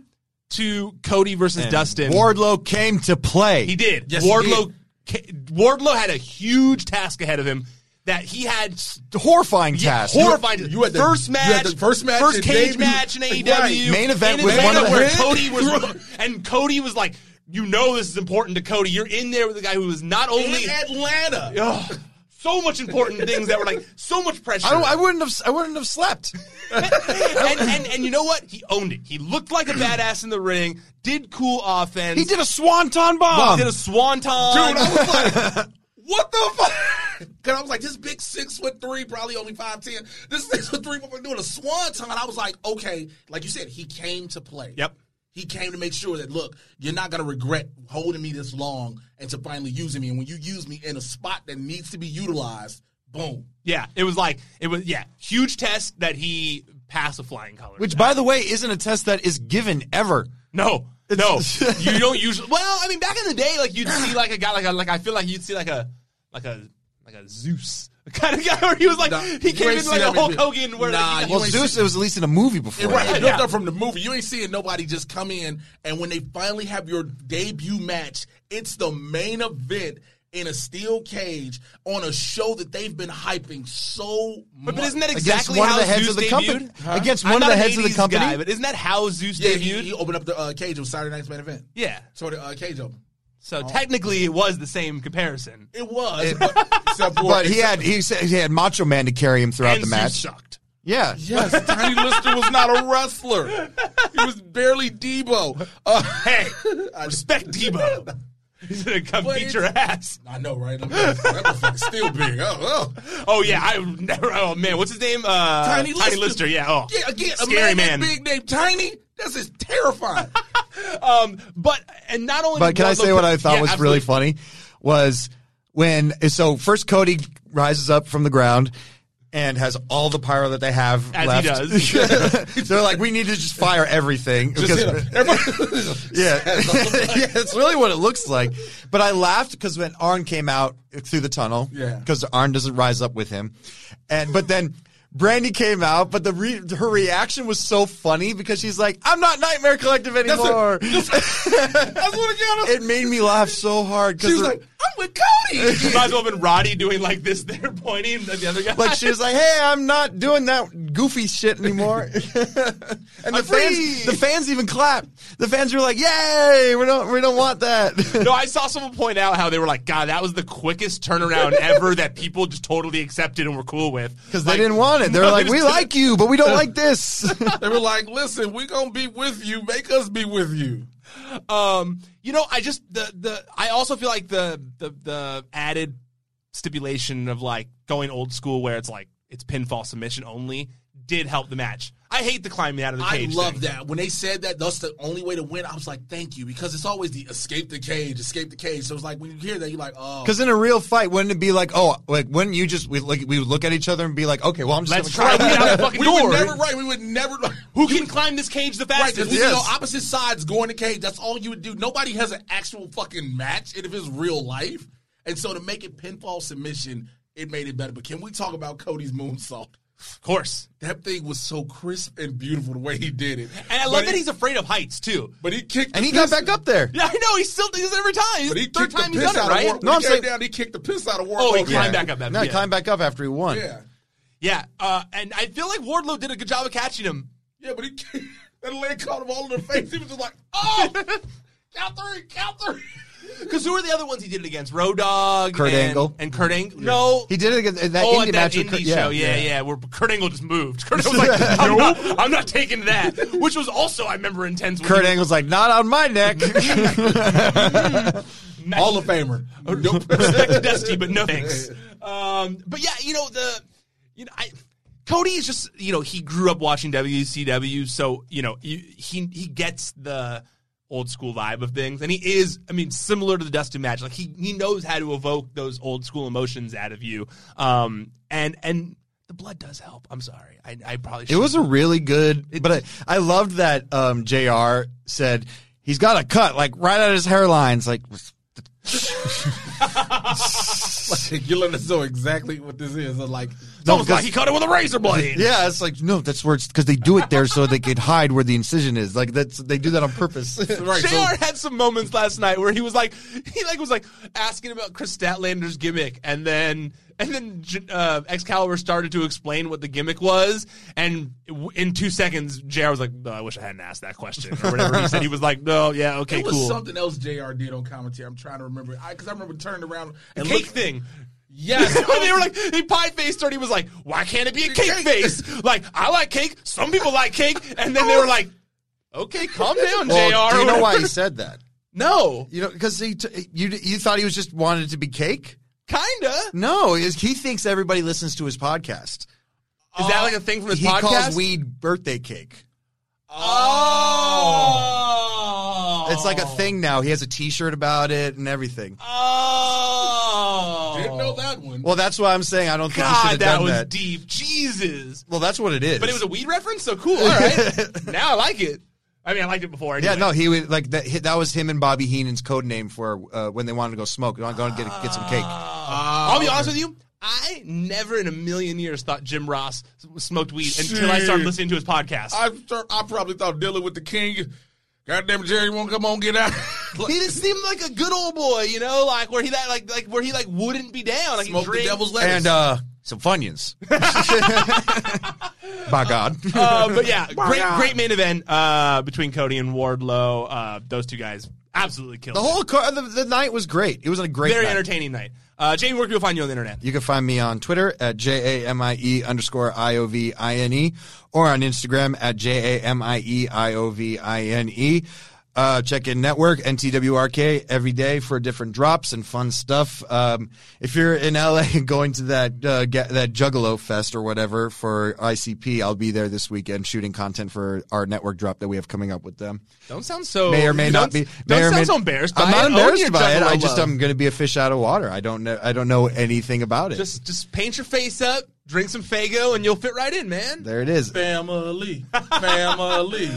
to Cody versus And Dustin. Wardlow came to play. He did. Yes, he Wardlow ca- Wardlow had a huge task ahead of him that he had horrifying yeah, task. horrifying. You had the- first you match, had the first match first in cage debut- match in A E Right. W, Main event in with an one event of the where head- Cody was, and Cody was like, you know, this is important to Cody. You're in there with the guy who was not only in Atlanta. Ugh, so much important things that were like so much pressure. I, don't- I wouldn't have. I wouldn't have slept. and, and and you know what? He owned it. He looked like a badass in the ring. Did cool offense. He did a swanton bomb. Did a swanton. Dude, I was like, what the fuck? Because I was like, this big six foot three, probably only five ten. This six foot three, motherfucker doing a swanton. I was like, okay, like you said, he came to play. Yep. He came to make sure that, look, you're not going to regret holding me this long and to finally using me. And when you use me in a spot that needs to be utilized, boom. Yeah, it was like it was. Yeah, huge test that he passed a flying color. Which, by the way, isn't a test that is given ever. No, no, you don't usually. Well, I mean, back in the day, like you'd see like a guy like a like I feel like you'd see like a like a like a Zeus kind of guy where he was like Nah, he you came ain't in see like a that Hulk movie. Hogan where Nah, like, you Well, ain't Zeus, it was at least in a movie before. It, right, it built Yeah. up from the movie. You ain't seeing nobody just come in, and when they finally have your debut match, it's the main event in a steel cage on a show that they've been hyping so much. But, but isn't that Against exactly one how of the heads Zeus of the debuted? company. Against I'm one of not the an heads of the eighties company. guy, but isn't that how Zeus yeah, debuted? he, he opened up the uh, cage of Saturday Night's main event. yeah. So the uh, cage open. So technically, it was the same comparison. It was, but, except for, But he had he said he had Macho Man to carry him throughout and the Zeus match. sucked. Yeah. Yes, Tiny Lister was not a wrestler. He was barely Debo. Uh, Hey, respect Debo. He's gonna come But beat your ass. I know, right? That motherfucker's still big. Oh, oh. Oh yeah, I would never. Oh man, what's his name? Uh, Tiny Lister. Lister. Yeah. Oh, Yeah, again, a scary man, man. that's big name Tiny. That's just terrifying. Um, but and not only. But can I Wardlow say what I thought yeah, was absolutely. really funny was when so first Cody rises up from the ground and has all the pyro that they have As left. he does. They're like, we need to just fire everything. Just because- hit him. Everybody- yeah, yeah, it's really what it looks like. But I laughed because when Arn came out through the tunnel, Yeah. because Arn doesn't rise up with him, and but then Brandy came out, but the re- her reaction was so funny because she's like, "I'm not Nightmare Collective anymore." That's what it got us. It made me laugh so hard She was because like, I'm with Cody. It might as well have been Roddy doing like this there, pointing at the other guy. like she was like, "Hey, I'm not doing that goofy shit anymore." and the I'm free. fans, the fans even clapped. The fans were like, "Yay! We don't, we don't want that." No, I saw someone point out how they were like, God, that was the quickest turnaround ever that people just totally accepted and were cool with. Because Like, they didn't want it. They were no, like, they "We just- like you, but we don't like this." They were like, listen, we going to be with you. Make us be with you. Um, you know, I just the the I also feel like the the the added stipulation of like going old school where it's like it's pinfall submission only did help the match. I hate the climbing out of the I cage. love thing. that. When they said that that's the only way to win, I was like, thank you. Because it's always the escape the cage, escape the cage. So it's like when you hear that, you're like, oh. Because in a real fight, wouldn't it be like, oh, like wouldn't you just we like we would look at each other and be like, okay, well, I'm just Let's gonna try to get out the fucking we door. would never, right, we would never. Who can climb this cage the Right, because fastest? we Yes. know opposite sides go in the cage. That's all you would do. Nobody has an actual fucking match if it's real life. And so to make it pinfall submission, it made it better. But can we talk about Cody's moonsault? Of course. That thing was so crisp and beautiful the way he did it. And I love But that he- he's afraid of heights too. But he kicked and the he got piss- back up there. Yeah, I know. He still does it every time. He's But he third kicked the time he's piss done it, out right? of War- No, when I'm he came saying- down, he kicked the piss out of War. Oh, he Hulk. climbed back up. That, No, he yeah. climbed back up after he won. Yeah. Yeah, uh, and I feel like Wardlow did a good job of catching him. Yeah, but he that leg caught him all in the face. He was just like, oh, count three, count three. Because who were the other ones he did it against? Road Dogg, Kurt and, Angle. and Kurt Angle. No, he did it against that oh, indie at that match. with indie Kurt, show, yeah, yeah, yeah, yeah, where Kurt Angle just moved. Kurt Angle was like, I'm, not, I'm not taking that, which was also, I remember, intense. Kurt Angle's like, not on my neck. Hall of Famer. Oh, nope. Respect to Dusty, but no thanks. Um, but yeah, you know the, you know, I, Cody is just, you know, he grew up watching W C W, so you know, he he, he gets the old school vibe of things, and he is, I mean, similar to the Dusty match. Like he he knows how to evoke those old school emotions out of you, um, and and the blood does help. I'm sorry, I I probably it was a really good, it, but I, I loved that um, J R said he's got a cut like right at his hairlines, like. Like, you let us know exactly what this is. Like, it's almost like he cut it with a razor blade. Yeah, it's like no, that's where it's because they do it there so they could hide where the incision is. Like that's they do that on purpose. Right, J R so- had some moments last night where he was like, he like was like asking about Chris Statlander's gimmick, and then and then uh, Excalibur started to explain what the gimmick was, and in two seconds, J R was like, "No, I wish I hadn't asked that question," or whatever he said. He was like, "No, yeah, okay, it was cool." something else J R did on commentary. I'm trying to remember because I, I remember turning around The and cake look- thing. Yes, When they were like, he pie faced her, and he was like, "Why can't it be a cake face? Like, I like cake. Some people like cake." And then they were like, "Okay, calm down, Well, J R." do you know why he said that? No, you know because he t- you you thought he was just wanted it to be cake. Kinda. No, he he thinks everybody listens to his podcast. Is that like a thing from his he podcast? calls weed birthday cake. Oh. It's like a thing now. He has a T-shirt about it and everything. Oh. Didn't know that one. Well, that's why I'm saying I don't think he should God, have that done was that. deep. Jesus. Well, that's what it is. But it was a weed reference, so cool. All right. Now I like it. I mean, I liked it before. Anyway. Yeah, no, he would like that. That was him and Bobby Heenan's code name for uh, when they wanted to go smoke. They wanted to go and get get some cake. Uh, I'll be honest with you. I never in a million years thought Jim Ross smoked weed until I started listening to his podcast. I I probably thought dealing with the king. Goddamn, Jerry, you won't come on, get out. He just seemed like a good old boy, you know, like where he that like like where he like wouldn't be down, like Smoke he'd the drink. devil's lettuce. And uh, some Funyuns. By God. uh, but yeah, great great main event uh, between Cody and Wardlow. Uh, those two guys absolutely killed The it. whole car, the, the night was great. It was a great Very night. entertaining night. Uh, Jamie, where can people find you on the internet? You can find me on Twitter at J A M I E underscore I O V I N E or on Instagram at J A M I E I O V I N E. Uh, check in network, N T W R K, every day for different drops and fun stuff. Um, if you're in L A and going to that uh, get, that Juggalo Fest or whatever for I C P, I'll be there this weekend shooting content for our network drop that we have coming up with them. Don't sound so. May or may you not don't- be. Don't May or sound may, so embarrassed by I'm not it. Own embarrassed your by it. Juggalo I just love. I'm going to be a fish out of water. I don't know. I don't know anything about it. Just just paint your face up, drink some Faygo, and you'll fit right in, man. There it is. Family. Family.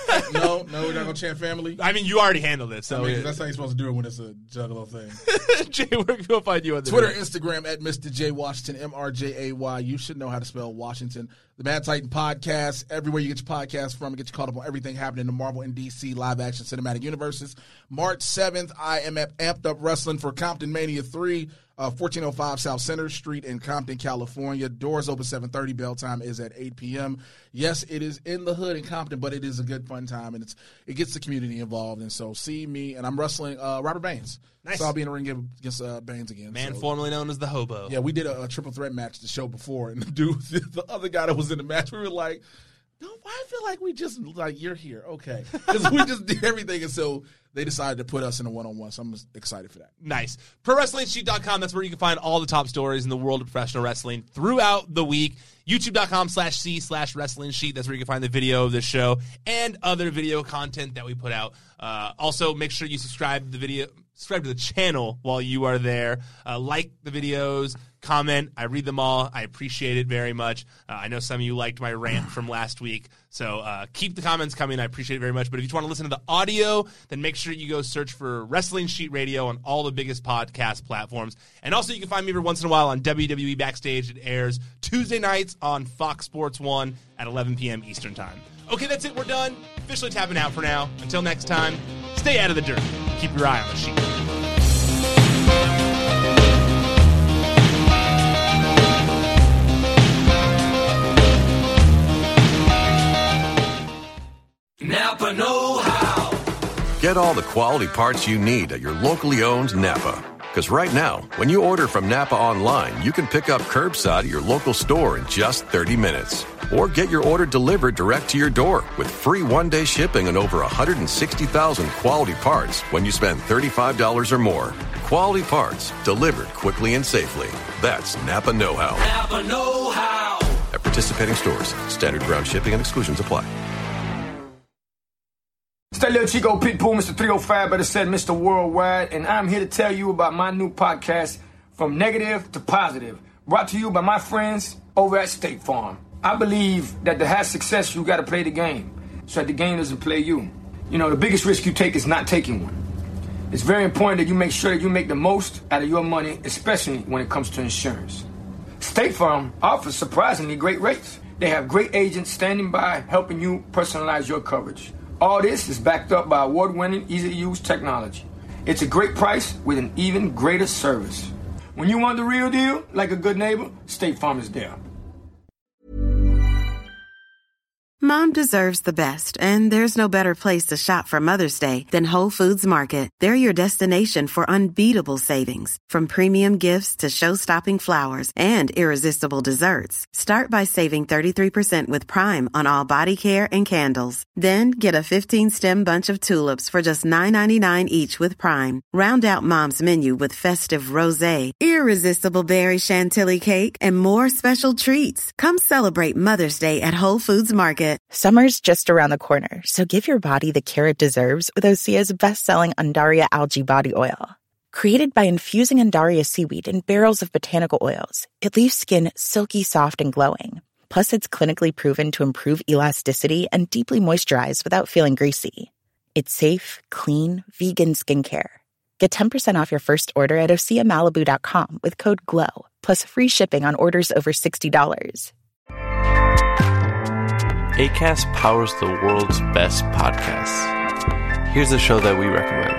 No, no, we're not going to chant family. I mean, you already handled it, so I mean, it- that's how you're supposed to do it when it's a juggalo thing. Jay, where can people find you on the Twitter, internet? Instagram at Mister J Washington, M R J A Y. You should know how to spell Washington. The Mad Titan Podcast, everywhere you get your podcast from, it gets you caught up on everything happening in the Marvel and D C live action cinematic universes. March seventh, I am at Amped Up Wrestling for Compton Mania three, uh, fourteen oh five South Center Street in Compton, California. Doors open seven thirty. Bell time is at eight p.m. Yes, it is in the hood in Compton, but it is a good fun time, and it's it gets the community involved. And so see me, and I'm wrestling uh, Robert Baines. Nice. So I'll be in the ring against uh, Baines again. Man so. formerly known as the Hobo. Yeah, we did a, a triple threat match the show before, and the dude, the other guy that was in the match, we were like, "No, I feel like we just like you're here, okay?" Because we just did everything, and so they decided to put us in a one on one. So I'm just excited for that. Nice. Pro Wrestling Sheet dot com. That's where you can find all the top stories in the world of professional wrestling throughout the week. YouTube dot com slash C slash Wrestling Sheet. That's where you can find the video of this show and other video content that we put out. Uh, also, make sure you subscribe to the video, subscribe to the channel while you are there. Uh, like the videos, comment. I read them all. I appreciate it very much. Uh, I know some of you liked my rant from last week, so uh, keep the comments coming. I appreciate it very much. But if you just want to listen to the audio, then make sure you go search for Wrestling Sheet Radio on all the biggest podcast platforms. And also, you can find me every once in a while on W W E Backstage. It airs Tuesday nights on Fox Sports one at eleven p.m. Eastern Time. Okay, that's it. We're done. Officially tapping out for now. Until next time, stay out of the dirt. Keep your eye on the sheet. Napa Know How. Get all the quality parts you need at your locally owned Napa. Because right now, when you order from Napa online, you can pick up curbside at your local store in just thirty minutes. Or get your order delivered direct to your door with free one-day shipping on over one hundred sixty thousand quality parts when you spend thirty-five dollars or more. Quality parts delivered quickly and safely. That's Napa Know-How. Napa Know-How. At participating stores, standard ground shipping and exclusions apply. It's that little Chico Pitbull, Mister three oh five, better said Mister Worldwide, and I'm here to tell you about my new podcast, From Negative to Positive, brought to you by my friends over at State Farm. I believe that to have success, you got to play the game, so that the game doesn't play you. You know, the biggest risk you take is not taking one. It's very important that you make sure that you make the most out of your money, especially when it comes to insurance. State Farm offers surprisingly great rates. They have great agents standing by helping you personalize your coverage. All this is backed up by award-winning, easy-to-use technology. It's a great price with an even greater service. When you want the real deal, like a good neighbor, State Farm is there. Mom deserves the best, and there's no better place to shop for Mother's Day than Whole Foods Market. They're your destination for unbeatable savings, from premium gifts to show-stopping flowers and irresistible desserts. Start by saving thirty-three percent with Prime on all body care and candles. Then get a fifteen-stem bunch of tulips for just nine ninety-nine each with Prime. Round out Mom's menu with festive rosé, irresistible berry chantilly cake, and more special treats. Come celebrate Mother's Day at Whole Foods Market. Summer's just around the corner, so give your body the care it deserves with Osea's best-selling Undaria Algae Body Oil. Created by infusing Undaria seaweed in barrels of botanical oils, it leaves skin silky soft and glowing. Plus, it's clinically proven to improve elasticity and deeply moisturize without feeling greasy. It's safe, clean, vegan skincare. Get ten percent off your first order at Osea Malibu dot com with code GLOW, plus free shipping on orders over sixty dollars. Acast powers the world's best podcasts. Here's a show that we recommend.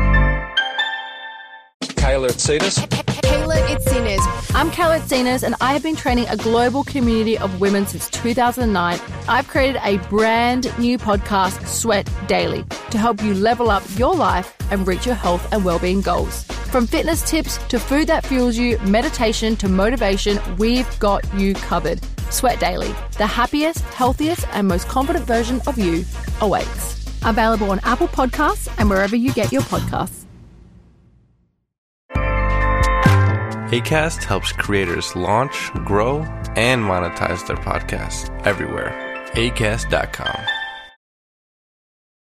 Kayla Itsinas. Kayla Itsinas. I'm Kayla Itsinas, and I have been training a global community of women since two thousand nine. I've created a brand new podcast, Sweat Daily, to help you level up your life and reach your health and well-being goals. From fitness tips to food that fuels you, meditation to motivation, we've got you covered. Sweat Daily, the happiest, healthiest, and most confident version of you awaits. Available on Apple Podcasts and wherever you get your podcasts. Acast helps creators launch, grow, and monetize their podcasts everywhere. Acast dot com.